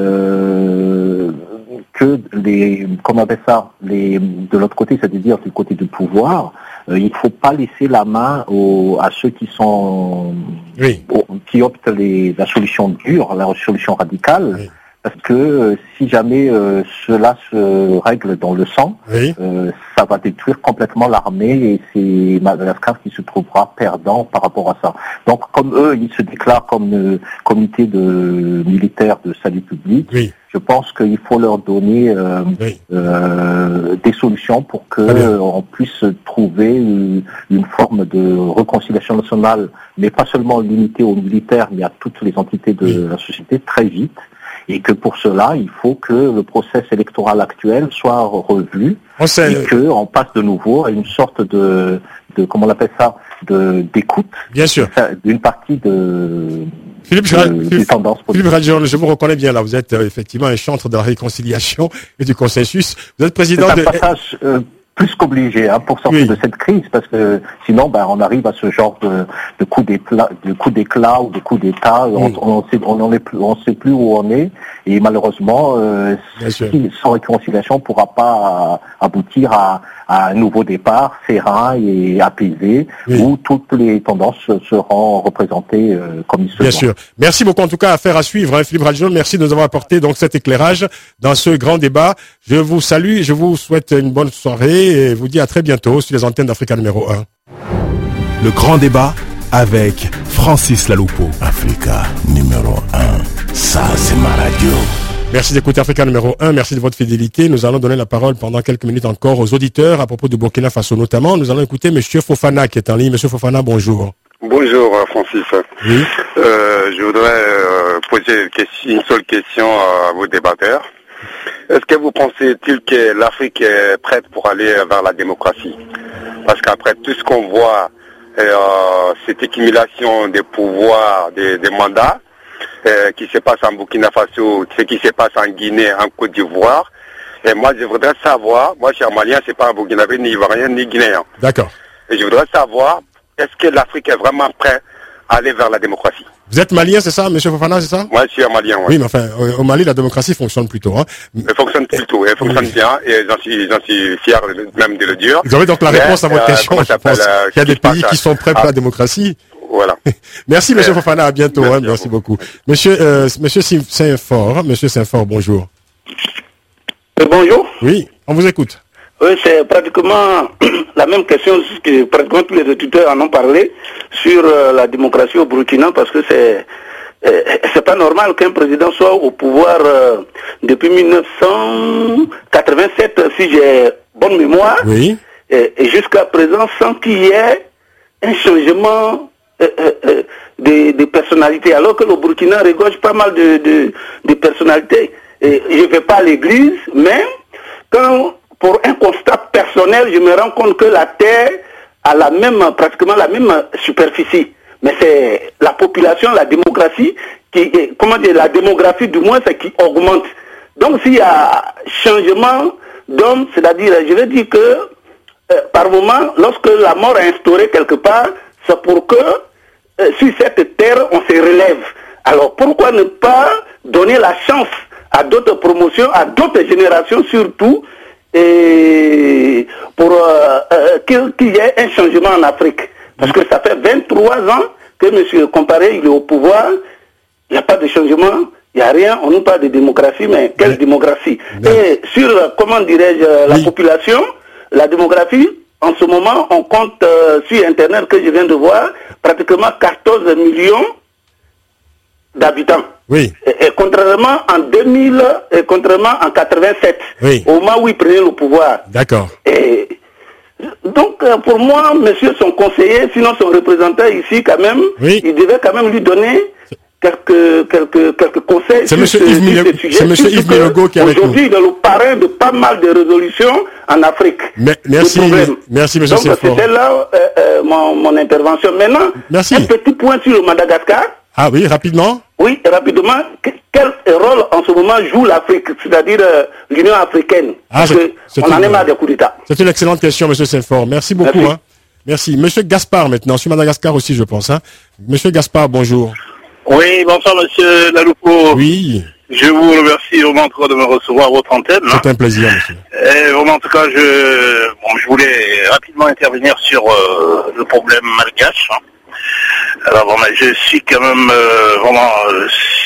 euh, que les, comment on appelle ça, les, de l'autre côté, c'est-à-dire du côté du pouvoir, euh, il ne faut pas laisser la main aux, à ceux qui sont, oui. aux, qui optent les, la solution dure, la solution radicale, oui. parce que euh, si jamais euh, cela se règle dans le sang, oui. euh, ça va détruire complètement l'armée et c'est Madagascar qui se trouvera perdant par rapport à ça. Donc comme eux, ils se déclarent comme euh, comité de militaire de salut public, oui. je pense qu'il faut leur donner euh, oui. euh, des solutions pour que euh, on puisse trouver une, une forme de réconciliation nationale, mais pas seulement limitée aux militaires, mais à toutes les entités de oui. la société très vite. Et que pour cela, il faut que le process électoral actuel soit revu on sait... et qu'on passe de nouveau à une sorte de, de comment on appelle ça, de d'écoute. Bien sûr. D'une partie de Philippe, de, Philippe, des tendances Philippe Radjon, je vous reconnais bien là. Vous êtes euh, effectivement un chantre de la réconciliation et du consensus. Vous êtes président C'est un de. Passage, euh, plus qu'obligé hein, pour sortir oui. de cette crise, parce que sinon, ben, on arrive à ce genre de, de coup d'éclat, de coup d'éclat ou de coup d'État. Oui. On, on, sait, on en est plus, on sait plus où on est, et malheureusement, euh, si, sans réconciliation, on ne pourra pas aboutir à, à un nouveau départ serein et apaisé, oui. où toutes les tendances seront représentées euh, comme il se doit. Bien sûr. Merci beaucoup en tout cas. Affaire à suivre, hein, Philippe Radjon. Merci de nous avoir apporté donc cet éclairage dans ce grand débat. Je vous salue, je vous souhaite une bonne soirée. Et vous dis à très bientôt sur les antennes d'Africa numéro un. Le grand débat avec Francis Laloupo. Africa numéro un, ça c'est ma radio. Merci d'écouter Africa numéro un, merci de votre fidélité. Nous allons donner la parole pendant quelques minutes encore aux auditeurs à propos du Burkina Faso notamment. Nous allons écouter M. Fofana qui est en ligne. M. Fofana, bonjour. Bonjour Francis. Oui. Euh, je voudrais euh, poser une, question, une seule question à vos débatteurs. Est-ce que vous pensez-il que l'Afrique est prête pour aller vers la démocratie? Parce qu'après tout ce qu'on voit, euh, cette accumulation des pouvoirs, des, des mandats, euh, qui se passe en Burkina Faso, ce qui se passe en Guinée, en Côte d'Ivoire, et moi je voudrais savoir, moi je suis un Malien, c'est pas un Burkinabé, ni Ivoirien, ni Guinéen. D'accord. Et je voudrais savoir, est-ce que l'Afrique est vraiment prête à aller vers la démocratie? Vous êtes malien, c'est ça, M. Fofana, c'est ça? Moi, je suis un malien, ouais. Oui, mais enfin, au Mali, la démocratie fonctionne plutôt. Hein. Elle fonctionne plutôt, elle fonctionne oui. bien, et j'en suis, j'en suis fier même de le dire. Vous avez donc la mais, réponse à votre euh, question, je pense. Euh, Il y a des pays qui sont prêts pour ah. la démocratie. Voilà. Merci, M. Fofana, à bientôt. Merci, hein, merci beaucoup. Monsieur, euh, Monsieur Saint-Fort, Monsieur Saint-Fort, bonjour. Euh, bonjour. Oui, on vous écoute. Oui, c'est pratiquement la même question que pratiquement tous les auditeurs en ont parlé sur euh, la démocratie au Burkina, parce que c'est euh, c'est pas normal qu'un président soit au pouvoir euh, depuis mille neuf cent quatre-vingt-sept, si j'ai bonne mémoire, oui. et, et jusqu'à présent sans qu'il y ait un changement euh, euh, de, de personnalité, alors que le Burkina regorge pas mal de, de, de personnalités. Et je ne vais pas à l'église, mais quand pour un constat personnel, je me rends compte que la Terre a la même, pratiquement la même superficie. Mais c'est la population, la démocratie, qui, comment dire, la démographie du moins, c'est qui augmente. Donc s'il y a changement d'homme, c'est-à-dire, je veux dire que euh, par moment, lorsque la mort est instaurée quelque part, c'est pour que euh, sur cette terre, on se relève. Alors pourquoi ne pas donner la chance à d'autres promotions, à d'autres générations surtout, et pour euh, euh, qu'il y ait un changement en Afrique. Parce que ça fait vingt-trois ans que M. Comparé il est au pouvoir, il n'y a pas de changement, il n'y a rien, on nous parle de démocratie, mais quelle oui. démocratie? oui. Et sur, comment dirais-je, la oui. population, la démographie, en ce moment, on compte euh, sur Internet que je viens de voir, pratiquement quatorze millions d'habitants. Oui. Et, et contrairement en deux mille, et contrairement en quatre-vingt-sept, oui. au moment où il prenait le pouvoir. D'accord. Et donc, pour moi, monsieur son conseiller, sinon son représentant ici, quand même, oui. il devait quand même lui donner quelques, quelques, quelques conseils c'est sur monsieur ce, Yves sur ce sujet. C'est monsieur Yves Milogo qui est avec nous. Aujourd'hui, il est le parrain de pas mal de résolutions en Afrique. Mais, merci, merci, monsieur Donc, c'était là euh, euh, mon, mon intervention. Maintenant, merci. Un petit point sur le Madagascar. Ah oui, rapidement. Oui, rapidement. Quel rôle en ce moment joue l'Afrique, c'est-à-dire euh, l'Union africaine? Ah, Parce qu'on en est marre des coups d'État. C'est une excellente question, monsieur Saint-Fort. Merci beaucoup. Merci. Hein. Merci. Monsieur Gaspard maintenant, sur Madagascar aussi, je pense. Hein. Monsieur Gaspard, bonjour. Oui, bonsoir, monsieur Laloupo. Oui. Je vous remercie vraiment encore de me recevoir à votre antenne. C'est un plaisir, monsieur. Et vraiment, en tout cas, je, bon, je voulais rapidement intervenir sur euh, le problème malgache. Hein. Alors bon, je suis quand même euh, vraiment euh,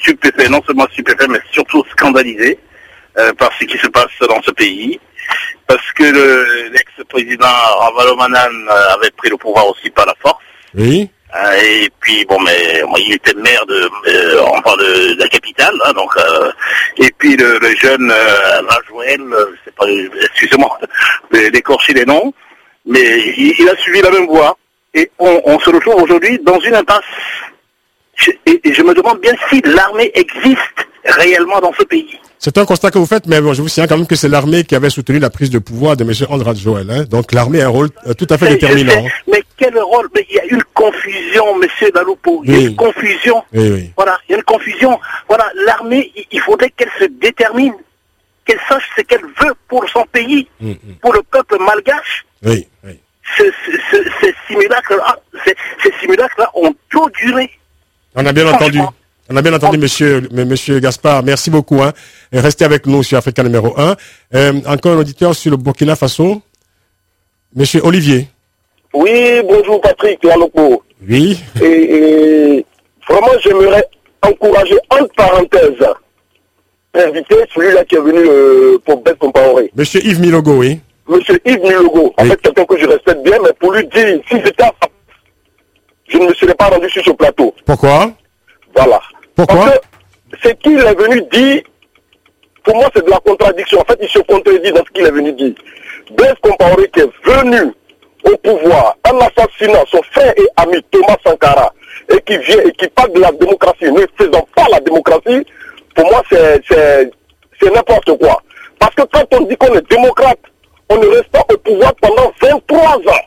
stupéfait, non seulement stupéfait, mais surtout scandalisé euh, par ce qui se passe dans ce pays. Parce que le, l'ex-président Ravalomanana euh, avait pris le pouvoir aussi par la force. Oui. Euh, et puis bon, mais bon, il était maire de, euh, enfin de, de la capitale, hein, donc. Euh, et puis le, le jeune euh, Lajoël, c'est pas, excusez-moi, d'écorcher les noms, mais il, il a suivi la même voie. Et on, on se retrouve aujourd'hui dans une impasse. Je, et, et je me demande bien si l'armée existe réellement dans ce pays. C'est un constat que vous faites, mais bon, je vous signale quand même que c'est l'armée qui avait soutenu la prise de pouvoir de M. André Joël. Hein. Donc l'armée a un rôle euh, tout à fait Mais, déterminant. sais, mais quel rôle? Mais il y a une confusion, M. Daloupo. Il y a Oui. une confusion. Oui, oui. Voilà, il y a une confusion. Voilà, l'armée, il, il faudrait qu'elle se détermine, qu'elle sache ce qu'elle veut pour son pays, Mm, mm. pour le peuple malgache. Oui, oui. Ce- ce- ce- Ces simulacres-là, ces, ces simulacres-là ont tout duré. On a bien entendu. Franchement. On a bien entendu, monsieur, m- monsieur Gaspard. Merci beaucoup. Hein. Et restez avec nous sur Africa numéro un. Euh, encore un auditeur sur le Burkina Faso. Monsieur Olivier. Oui, bonjour Patrick Lalopo. Oui. Et, et vraiment, j'aimerais encourager, entre parenthèses, inviter celui-là qui est venu euh, pour Blaise Compaoré. Monsieur Yves Milogo, oui. Monsieur Yves Milogo. En Oui. fait, quelqu'un que je respecte bien, mais pour lui dire, si j'étais à sa- je ne me serais pas rendu sur ce plateau. Pourquoi? Voilà. Pourquoi? Parce que ce qu'il est venu dire, pour moi, c'est de la contradiction. En fait, il se contredit dans ce qu'il est venu dire. Blaise Compaoré qui est venu au pouvoir en assassinant son frère et ami Thomas Sankara et qui vient et qui parle de la démocratie, ne faisant pas la démocratie, pour moi, c'est, c'est, c'est n'importe quoi. Parce que quand on dit qu'on est démocrate, on ne reste pas au pouvoir pendant vingt-trois ans.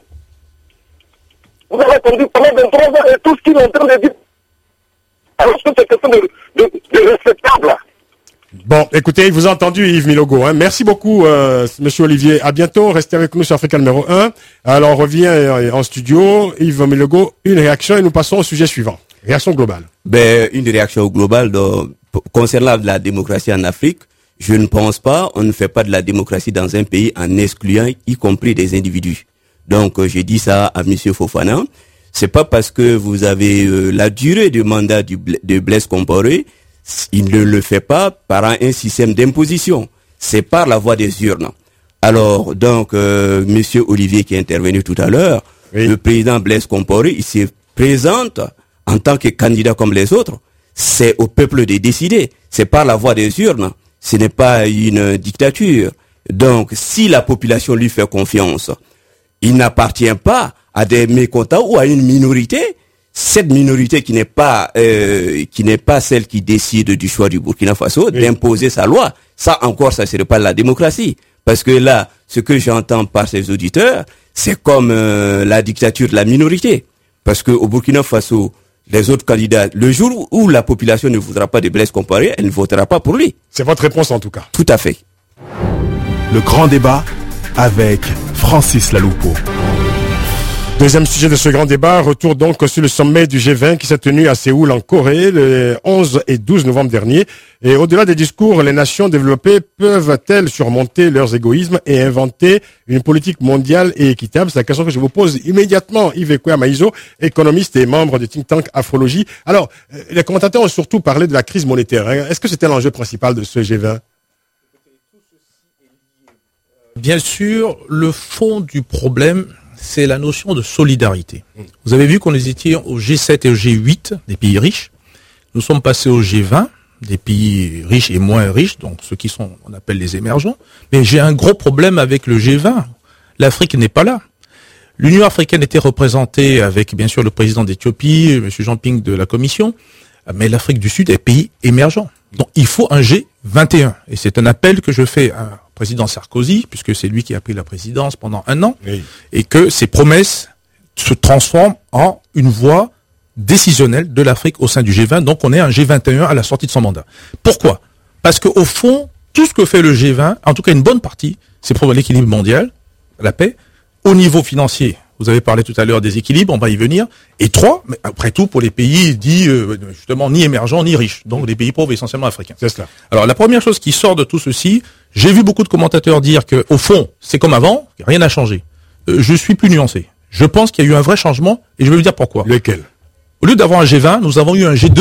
Vous avez entendu pendant vingt-trois ans et tout ce qu'il est en train de dire. Alors que c'est quelque chose de, de, de respectable. Bon, écoutez, il vous a entendu, Yves Milogo. Hein. Merci beaucoup, euh, monsieur Olivier. À bientôt. Restez avec nous sur Africa numéro un. Alors, on revient euh, en studio. Yves Milogo, une réaction et nous passons au sujet suivant. Réaction globale. Ben, une réaction globale de- concernant la démocratie en Afrique. Je ne pense pas, on ne fait pas de la démocratie dans un pays en excluant, y compris des individus. Donc, euh, j'ai dit ça à monsieur Fofana. C'est pas parce que vous avez euh, la durée du mandat du, Bla- de Blaise Compaoré, il ne le fait pas par un système d'imposition. C'est par la voie des urnes. Alors, donc, euh, monsieur Olivier qui est intervenu tout à l'heure, Oui. le président Blaise Compaoré, il se présente en tant que candidat comme les autres. C'est au peuple de décider. C'est par la voie des urnes. Ce n'est pas une dictature. Donc, si la population lui fait confiance, il n'appartient pas à des mécontents ou à une minorité. Cette minorité qui n'est pas euh, qui n'est pas celle qui décide du choix du Burkina Faso, Oui. d'imposer sa loi. Ça encore, ça serait pas la démocratie. Parce que là, ce que j'entends par ces auditeurs, c'est comme euh, la dictature de la minorité. Parce que au Burkina Faso, les autres candidats, le jour où la population ne voudra pas de Blaise Compaoré, elle ne votera pas pour lui. C'est votre réponse en tout cas. Tout à fait. Le grand débat avec Francis Laloupo. Deuxième sujet de ce grand débat, retour donc sur le sommet du G vingt qui s'est tenu à Séoul en Corée le onze et douze novembre dernier. Et au-delà des discours, les nations développées peuvent-elles surmonter leurs égoïsmes et inventer une politique mondiale et équitable? C'est la question que je vous pose immédiatement. Yves Ekwe Maïzo, économiste et membre du think tank Afrologie. Alors, euh, les commentateurs ont surtout parlé de la crise monétaire. Hein. Est-ce que c'était l'enjeu principal de ce G vingt? Bien sûr, le fond du problème, c'est la notion de solidarité. Vous avez vu qu'on était au G sept et au G huit, des pays riches. Nous sommes passés au G vingt, des pays riches et moins riches, donc ceux qui sont, on appelle les émergents. Mais j'ai un gros problème avec le G vingt. L'Afrique n'est pas là. L'Union africaine était représentée avec, bien sûr, le président d'Éthiopie, M. Jean Ping de la Commission, mais l'Afrique du Sud est pays émergent. Donc il faut un G vingt et un. Et c'est un appel que je fais à président Sarkozy, puisque c'est lui qui a pris la présidence pendant un an, Oui. et que ses promesses se transforment en une voie décisionnelle de l'Afrique au sein du G vingt. Donc on est un G vingt et un à la sortie de son mandat. Pourquoi? Parce qu'au fond, tout ce que fait le G vingt, en tout cas une bonne partie, c'est pour l'équilibre mondial, la paix. Au niveau financier, vous avez parlé tout à l'heure des équilibres, on va y venir. Et trois, mais après tout, pour les pays dits euh, justement ni émergents ni riches, donc les pays pauvres essentiellement africains. C'est cela. Alors la première chose qui sort de tout ceci, j'ai vu beaucoup de commentateurs dire que au fond, c'est comme avant, rien n'a changé. Euh, je suis plus nuancé. Je pense qu'il y a eu un vrai changement et je vais vous dire pourquoi. Lequel? Au lieu d'avoir un G vingt, nous avons eu un G deux.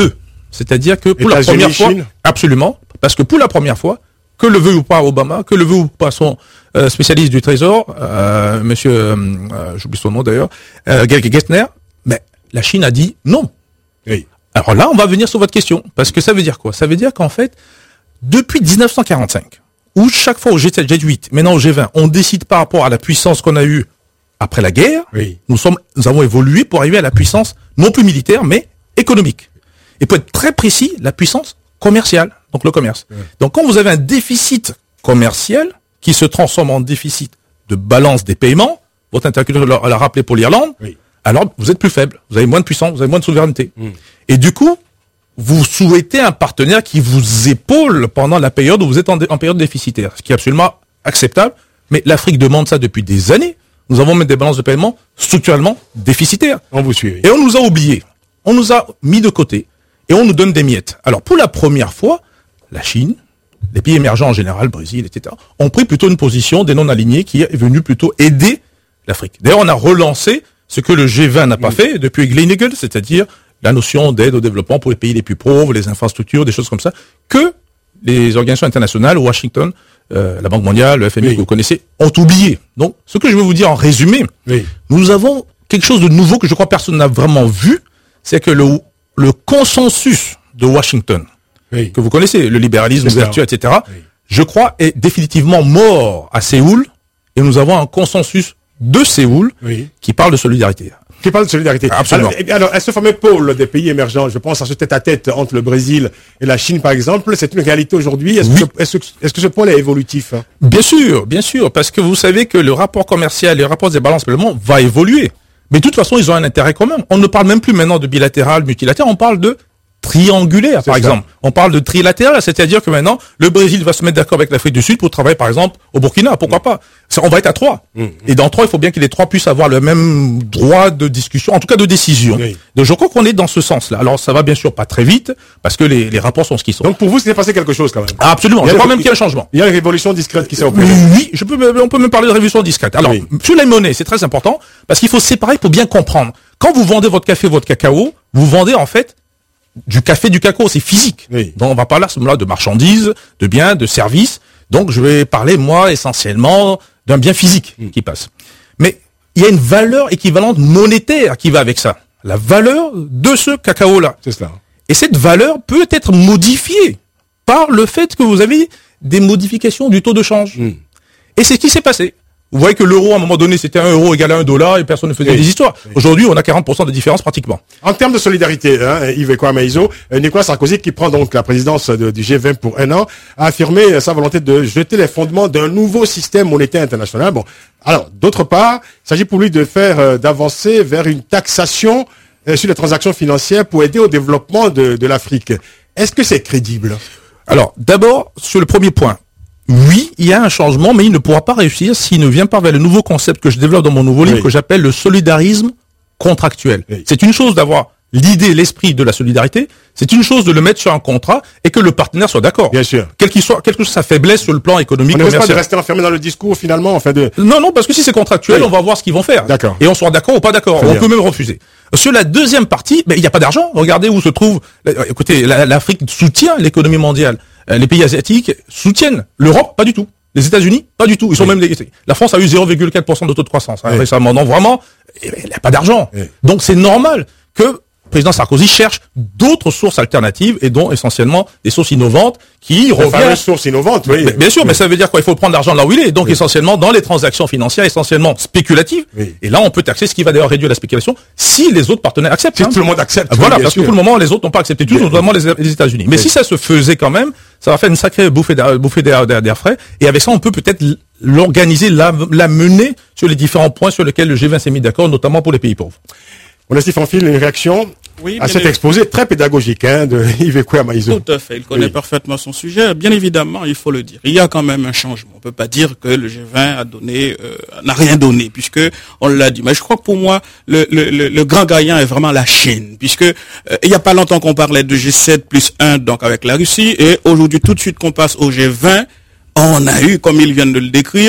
C'est-à-dire que pour la première fois, Chine. absolument, parce que pour la première fois, que le veut ou pas Obama, que le veut ou pas son euh, spécialiste du Trésor, euh, Monsieur, euh, j'oublie son nom d'ailleurs, euh, Gessner, mais la Chine a dit non. Oui. Alors là, on va venir sur votre question, parce que ça veut dire quoi? Ça veut dire qu'en fait, depuis dix-neuf cent quarante-cinq, où chaque fois au G sept, G huit, maintenant au G vingt, on décide par rapport à la puissance qu'on a eue après la guerre, oui. nous sommes, nous avons évolué pour arriver à la puissance non plus militaire, mais économique. Et pour être très précis, la puissance commerciale, donc le commerce. Oui. Donc quand vous avez un déficit commercial qui se transforme en déficit de balance des paiements, votre interlocuteur l'a rappelé pour l'Irlande, oui. alors vous êtes plus faible, vous avez moins de puissance, vous avez moins de souveraineté. Mm. Et du coup, vous souhaitez un partenaire qui vous épaule pendant la période où vous êtes en, en période déficitaire, ce qui est absolument acceptable, mais l'Afrique demande ça depuis des années. Nous avons même des balances de paiement structurellement déficitaires. On vous suit. Et on nous a oubliés. On nous a mis de côté. Et on nous donne des miettes. Alors, pour la première fois, la Chine, les pays émergents en général, Brésil, et cetera, ont pris plutôt une position des non-alignés qui est venue plutôt aider l'Afrique. D'ailleurs, on a relancé ce que le G vingt n'a pas oui. fait depuis Gleneagles, c'est-à-dire la notion d'aide au développement pour les pays les plus pauvres, les infrastructures, des choses comme ça, que les organisations internationales, Washington, euh, la Banque mondiale, le F M I, oui. que vous connaissez, ont oublié. Donc, ce que je veux vous dire en résumé, oui. nous avons quelque chose de nouveau que je crois personne n'a vraiment vu, c'est que le, le consensus de Washington, oui. que vous connaissez, le libéralisme, l'ouverture, et cetera, oui. je crois est définitivement mort à Séoul, et nous avons un consensus de Séoul oui. qui parle de solidarité. Qui parle de solidarité. Absolument. Alors, alors, est-ce ce fameux pôle des pays émergents, je pense à ce tête-à-tête entre le Brésil et la Chine, par exemple, c'est une réalité aujourd'hui. Est-ce, oui. que, est-ce, est-ce que ce pôle est évolutif? Bien sûr, bien sûr, parce que vous savez que le rapport commercial et le rapport des balances de paiement va évoluer. Mais de toute façon, ils ont un intérêt commun. On ne parle même plus maintenant de bilatéral, multilatéral, on parle de triangulaire, par exemple. On parle de trilatéral, c'est-à-dire que maintenant, le Brésil va se mettre d'accord avec l'Afrique du Sud pour travailler, par exemple, au Burkina. Pourquoi mmh. pas? On va être à trois. Mmh. Et dans trois, il faut bien que les trois puissent avoir le même droit de discussion, en tout cas de décision. Oui. Donc je crois qu'on est dans ce sens-là. Alors ça va bien sûr pas très vite, parce que les, les rapports sont ce qu'ils sont. Donc pour vous, c'est passé quelque chose quand même. Ah, absolument. Je crois même qu'il y a un changement. Il y a une révolution discrète qui s'est opérée. Oui, je peux, on peut même parler de révolution discrète. Alors, oui. sur les monnaies, c'est très important, parce qu'il faut séparer pour bien comprendre. Quand vous vendez votre café, votre cacao, vous vendez en fait du café, du cacao, c'est physique. Oui. Donc on va parler à ce moment-là de marchandises, de biens, de services. Donc je vais parler, moi, essentiellement d'un bien physique mmh. qui passe. Mais il y a une valeur équivalente monétaire qui va avec ça. La valeur de ce cacao-là. C'est cela. Et cette valeur peut être modifiée par le fait que vous avez des modifications du taux de change. Mmh. Et c'est ce qui s'est passé. Vous voyez que l'euro, à un moment donné, c'était un euro égal à un dollar et personne ne faisait oui. des histoires. Oui. Aujourd'hui, on a quarante pour cent de différence pratiquement. En termes de solidarité, hein, Yves Kwame-Aizo, Nicolas Sarkozy, qui prend donc la présidence de, du G vingt pour un an, a affirmé sa volonté de jeter les fondements d'un nouveau système monétaire international. Bon, alors, d'autre part, il s'agit pour lui de faire, euh, d'avancer vers une taxation euh, sur les transactions financières pour aider au développement de, de l'Afrique. Est-ce que c'est crédible? Alors, d'abord, sur le premier point. Oui, il y a un changement, mais il ne pourra pas réussir s'il ne vient pas vers le nouveau concept que je développe dans mon nouveau livre, oui. que j'appelle le solidarisme contractuel. Oui. C'est une chose d'avoir l'idée, l'esprit de la solidarité, c'est une chose de le mettre sur un contrat et que le partenaire soit d'accord. Bien sûr. Quel qu'il soit, quelle que soit sa faiblesse sur le plan économique. On ne risque pas de rester enfermé dans le discours finalement, en fait de... Non, non, parce que si c'est contractuel, oui. on va voir ce qu'ils vont faire. D'accord. Et on sera d'accord ou pas d'accord. On peut même refuser. Sur la deuxième partie, ben, il n'y a pas d'argent. Regardez où se trouve, écoutez, l'Afrique soutient l'économie mondiale. Les pays asiatiques soutiennent. L'Europe, pas du tout. Les États-Unis, pas du tout. Ils sont oui. même des... La France a eu zéro virgule quatre pour cent de taux de croissance hein, oui. récemment. Donc vraiment, il n'y a pas d'argent. Oui. Donc c'est normal que le président Sarkozy cherche d'autres sources alternatives et dont essentiellement des sources innovantes qui reviennent. Des sources innovantes, oui. Mais, bien sûr, oui. mais ça veut dire quoi? Il faut prendre l'argent là où il est. Donc oui. essentiellement dans les transactions financières, essentiellement spéculatives. Oui. Et là, on peut taxer, ce qui va d'ailleurs réduire la spéculation si les autres partenaires acceptent. Si hein. tout le monde accepte. Voilà, oui, parce sûr. que pour le moment, les autres n'ont pas accepté tous, oui. notamment les, les États-Unis. Mais oui. si ça se faisait quand même, ça va faire une sacrée bouffée d'air, bouffée d'air, d'air, d'air frais. Et avec ça, on peut peut-être l'organiser, la, la mener sur les différents points sur lesquels le G vingt s'est mis d'accord, notamment pour les pays pauvres. On a Stéphane Phil, une réaction oui, à cet exposé très pédagogique hein, de Yves Kwame-Aizo. Tout à fait, il connaît oui. parfaitement son sujet. Bien évidemment, il faut le dire. Il y a quand même un changement. On peut pas dire que le G vingt a donné, euh, n'a rien donné, puisque on l'a dit. Mais je crois que pour moi, le, le, le, le grand gagnant est vraiment la Chine, puisque euh, il y a pas longtemps qu'on parlait de G sept plus un, donc avec la Russie, et aujourd'hui tout de suite qu'on passe au G vingt, on a eu, comme ils viennent de le décrire,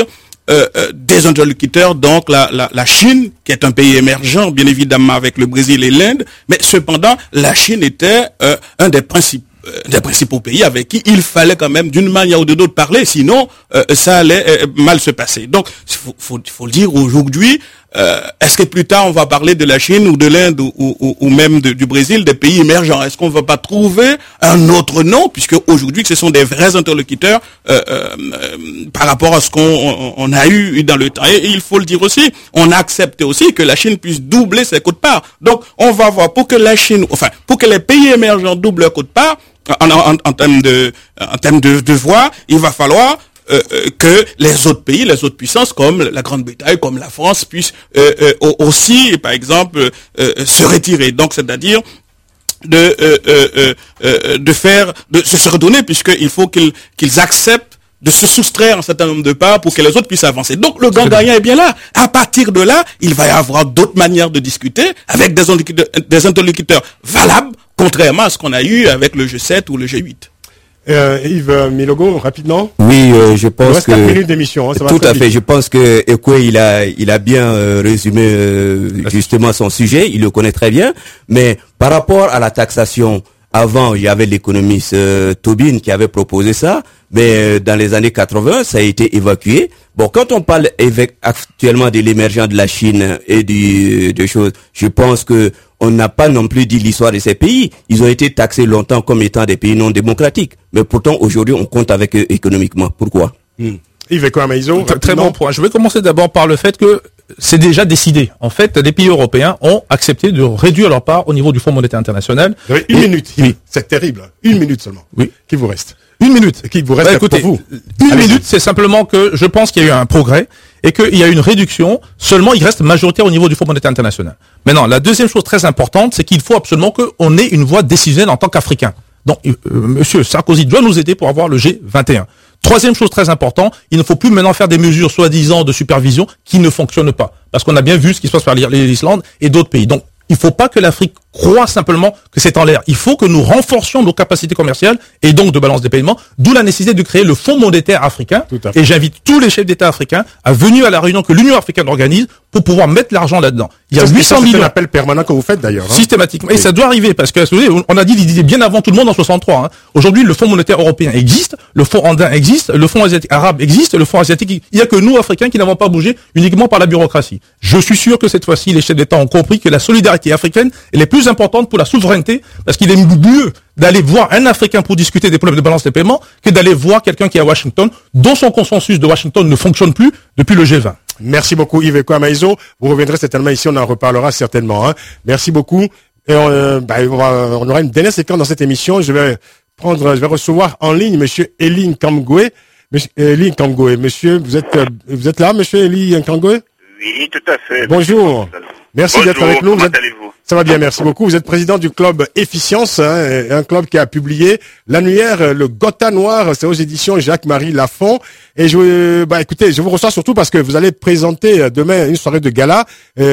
euh, euh, des interlocuteurs, donc la, la, la Chine, qui est un pays émergent, bien évidemment avec le Brésil et l'Inde, mais cependant, la Chine était euh, un des principaux des principaux pays avec qui il fallait quand même d'une manière ou de l'autre parler, sinon euh, ça allait euh, mal se passer. Donc il faut, faut, faut le dire aujourd'hui, euh, est-ce que plus tard on va parler de la Chine ou de l'Inde ou, ou, ou même de, du Brésil, des pays émergents? Est-ce qu'on va pas trouver un autre nom, puisque aujourd'hui ce sont des vrais interlocuteurs euh, euh, par rapport à ce qu'on on, on a eu dans le temps. Et, et il faut le dire aussi, on a accepté aussi que la Chine puisse doubler ses quotes-parts. Donc on va voir, pour que la Chine, enfin pour que les pays émergents doublent leurs quotes-parts, En, en, en termes de, en termes de, de voix, il va falloir euh, que les autres pays, les autres puissances comme la Grande-Bretagne, comme la France, puissent euh, euh, aussi, par exemple, euh, se retirer. Donc, c'est-à-dire de euh, euh, euh, de faire, de se redonner, puisqu'il faut qu'ils qu'ils acceptent de se soustraire un certain nombre de parts pour que les autres puissent avancer. Donc, le grand gagnant est bien là. À partir de là, il va y avoir d'autres manières de discuter avec des interlocuteurs, des interlocuteurs valables, contrairement à ce qu'on a eu avec le G sept ou le G huit. Euh, Yves Milogo, rapidement. Oui, euh, je pense reste que quatre minutes d'émission, hein, ça va tout à vite. fait. Je pense que Ekwe, il a, il a bien euh, résumé euh, justement son sujet. Il le connaît très bien. Mais par rapport à la taxation, avant, il y avait l'économiste euh, Tobin qui avait proposé ça, mais euh, dans les années quatre-vingts, ça a été évacué. Bon, quand on parle éve- actuellement de l'émergence de la Chine et du, de choses, je pense que on n'a pas non plus dit l'histoire de ces pays. Ils ont été taxés longtemps comme étant des pays non démocratiques. Mais pourtant, aujourd'hui, on compte avec eux économiquement. Pourquoi? hmm. Yves Kwamaïzo, Très, très bon point. Je vais commencer d'abord par le fait que c'est déjà décidé. En fait, les pays européens ont accepté de réduire leur part au niveau du Fonds monétaire international. Oui, une Et, minute. Oui. C'est terrible. Une minute seulement. Oui. Qui vous reste? Une minute. Qui vous reste Bah, écoutez, pour vous? Une Allez-y. minute, c'est simplement que je pense qu'il y a eu un progrès et qu'il y a eu une réduction. Seulement, il reste majoritaire au niveau du Fonds monétaire international. Maintenant, la deuxième chose très importante, c'est qu'il faut absolument qu'on ait une voix décisionnelle en tant qu'Africain. Donc, euh, Monsieur Sarkozy doit nous aider pour avoir le G vingt et un. Troisième chose très importante, il ne faut plus maintenant faire des mesures soi-disant de supervision qui ne fonctionnent pas. Parce qu'on a bien vu ce qui se passe par l'Islande et d'autres pays. Donc, il ne faut pas que l'Afrique croit simplement que c'est en l'air. Il faut que nous renforcions nos capacités commerciales et donc de balance des paiements, d'où la nécessité de créer le Fonds monétaire africain. Et j'invite tous les chefs d'État africains à venir à la réunion que l'Union africaine organise pour pouvoir mettre l'argent là-dedans. Il y a huit cents millions. C'est un appel permanent que vous faites d'ailleurs. Hein. Systématiquement. Et oui. ça doit arriver parce que, vous savez, on a dit l'idée bien avant tout le monde en soixante-trois. Hein. Aujourd'hui, le Fonds monétaire européen existe, le Fonds andin existe, le Fonds asiatique arabe existe, le Fonds asiatique. Il n'y a que nous, Africains, qui n'avons pas bougé uniquement par la bureaucratie. Je suis sûr que cette fois-ci, les chefs d'État ont compris que la solidarité africaine elle est plus importante pour la souveraineté parce qu'il est mieux d'aller voir un Africain pour discuter des problèmes de balance des paiements que d'aller voir quelqu'un qui est à Washington, dont son consensus de Washington ne fonctionne plus depuis le G vingt. Merci beaucoup Yves Kwamaïzo. Vous reviendrez certainement ici, on en reparlera certainement. Hein. Merci beaucoup. Et on, euh, bah, on, va, on aura une dernière séquence dans cette émission. Je vais prendre, je vais recevoir en ligne Monsieur Eli Nkangwe. Monsieur Eli Nkangwe, Monsieur, vous êtes, euh, vous êtes là, Monsieur Eli Nkangwe? Oui, tout à fait. Bonjour. Merci Bonjour, d'être avec nous. comment Vous êtes... allez-vous? Ça va bien, merci beaucoup. Vous êtes président du club Efficience, hein, un club qui a publié l'annuaire Le Gotha Noir, c'est aux éditions Jacques-Marie Lafont. Et je, bah, écoutez, je vous reçois surtout parce que vous allez présenter demain une soirée de gala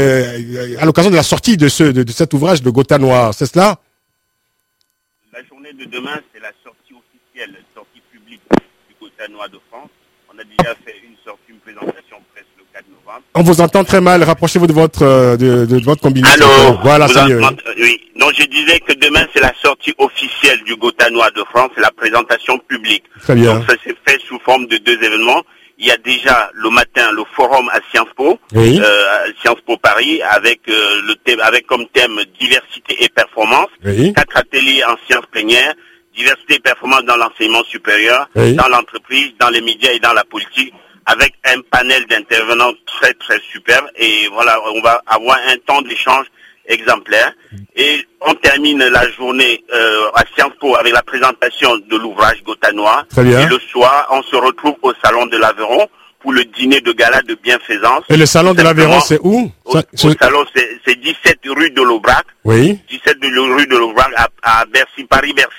euh, à l'occasion de la sortie de ce de, de cet ouvrage Le Gotha Noir, c'est cela? La journée de demain, c'est la sortie officielle, la sortie publique du Gotha Noir de France. On a déjà fait une sortie, une présentation presse le quatre novembre. On vous entend très mal. Rapprochez-vous de votre euh, de, de, de votre combinaison. Allô, voilà, vous c'est mieux. entendez, oui. Donc je disais que demain c'est la sortie officielle du Gotha Noir de France, c'est la présentation publique. Très bien. Donc ça s'est fait sous forme de deux événements. Il y a déjà le matin le forum à Sciences Po, oui. euh, à Sciences Po Paris, avec euh, le thème, avec comme thème diversité et performance. Oui. Quatre ateliers en sciences plénières, diversité et performance dans l'enseignement supérieur, oui. dans l'entreprise, dans les médias et dans la politique, avec un panel d'intervenants très très superbe. Et voilà, on va avoir un temps d'échange exemplaire. Et on termine la journée euh, à Sciences Po avec la présentation de l'ouvrage Gotha Noir. Très bien. Et le soir, on se retrouve au Salon de l'Aveyron pour le dîner de gala de bienfaisance. Et le Salon de l'Aveyron, c'est où? Au, Ça, au salon, c'est, c'est dix-sept rue de l'Aubrac. Oui. dix-sept rue de l'Aubrac à, à Bercy, Paris-Bercy.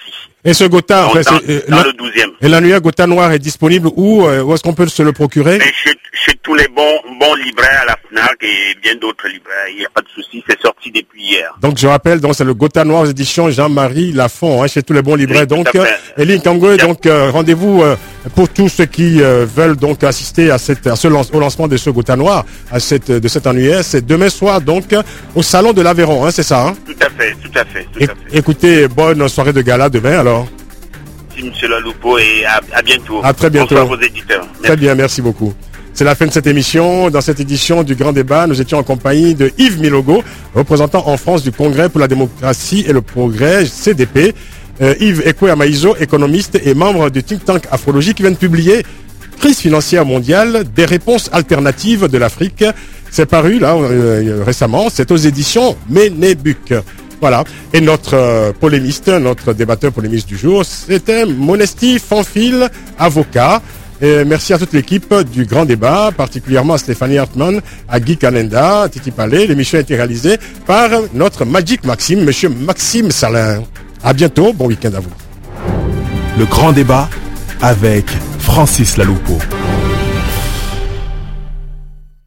Et ce Gotha, Donc, après, dans, c'est, euh, dans la- le douzième. et l'annuaire Gotha Noir est disponible où, euh, où est-ce qu'on peut se le procurer? Mais chez, chez tous les bons, bons libraires à la FNAC et bien d'autres libraires, il n'y a pas de souci, c'est sorti depuis hier. Donc je rappelle, donc c'est le Gotha Noir aux éditions Jean-Marie Lafont, hein, chez tous les bons libraires. Oui, tout donc, à fait. euh, Elie Nkangwe, Bien. donc euh, rendez-vous euh, pour tous ceux qui euh, veulent donc assister à cette, à ce lance- au lancement de ce Gotha Noir, à cette, de cet annuaire. C'est demain soir donc euh, au salon de l'Aveyron, hein, c'est ça. Hein? Tout à fait, tout à fait, tout É- à fait. écoutez, bonne soirée de gala demain alors. Merci, monsieur Laloupo, et à, à bientôt. À très bientôt. Bonsoir aux éditeurs. Très bien, merci beaucoup. C'est la fin de cette émission. Dans cette édition du Grand Débat, nous étions en compagnie de Yves Milogo, représentant en France du Congrès pour la démocratie et le progrès, C D P. Euh, Yves Ekwe Amaïzo, économiste et membre du think tank Afrologie, qui vient de publier Crise financière mondiale, des réponses alternatives de l'Afrique. C'est paru là euh, récemment, c'est aux éditions Ménébuc. Voilà. Et notre euh, polémiste, notre débatteur polémiste du jour, c'était Monesti Fanfil, avocat. Et merci à toute l'équipe du Grand Débat, particulièrement à Stéphanie Hartmann, à Guy Canenda, à Titi Palais. L'émission a été réalisée par notre Magic Maxime, monsieur Maxime Salin. À bientôt, bon week-end à vous. Le Grand Débat avec Francis Laloupo.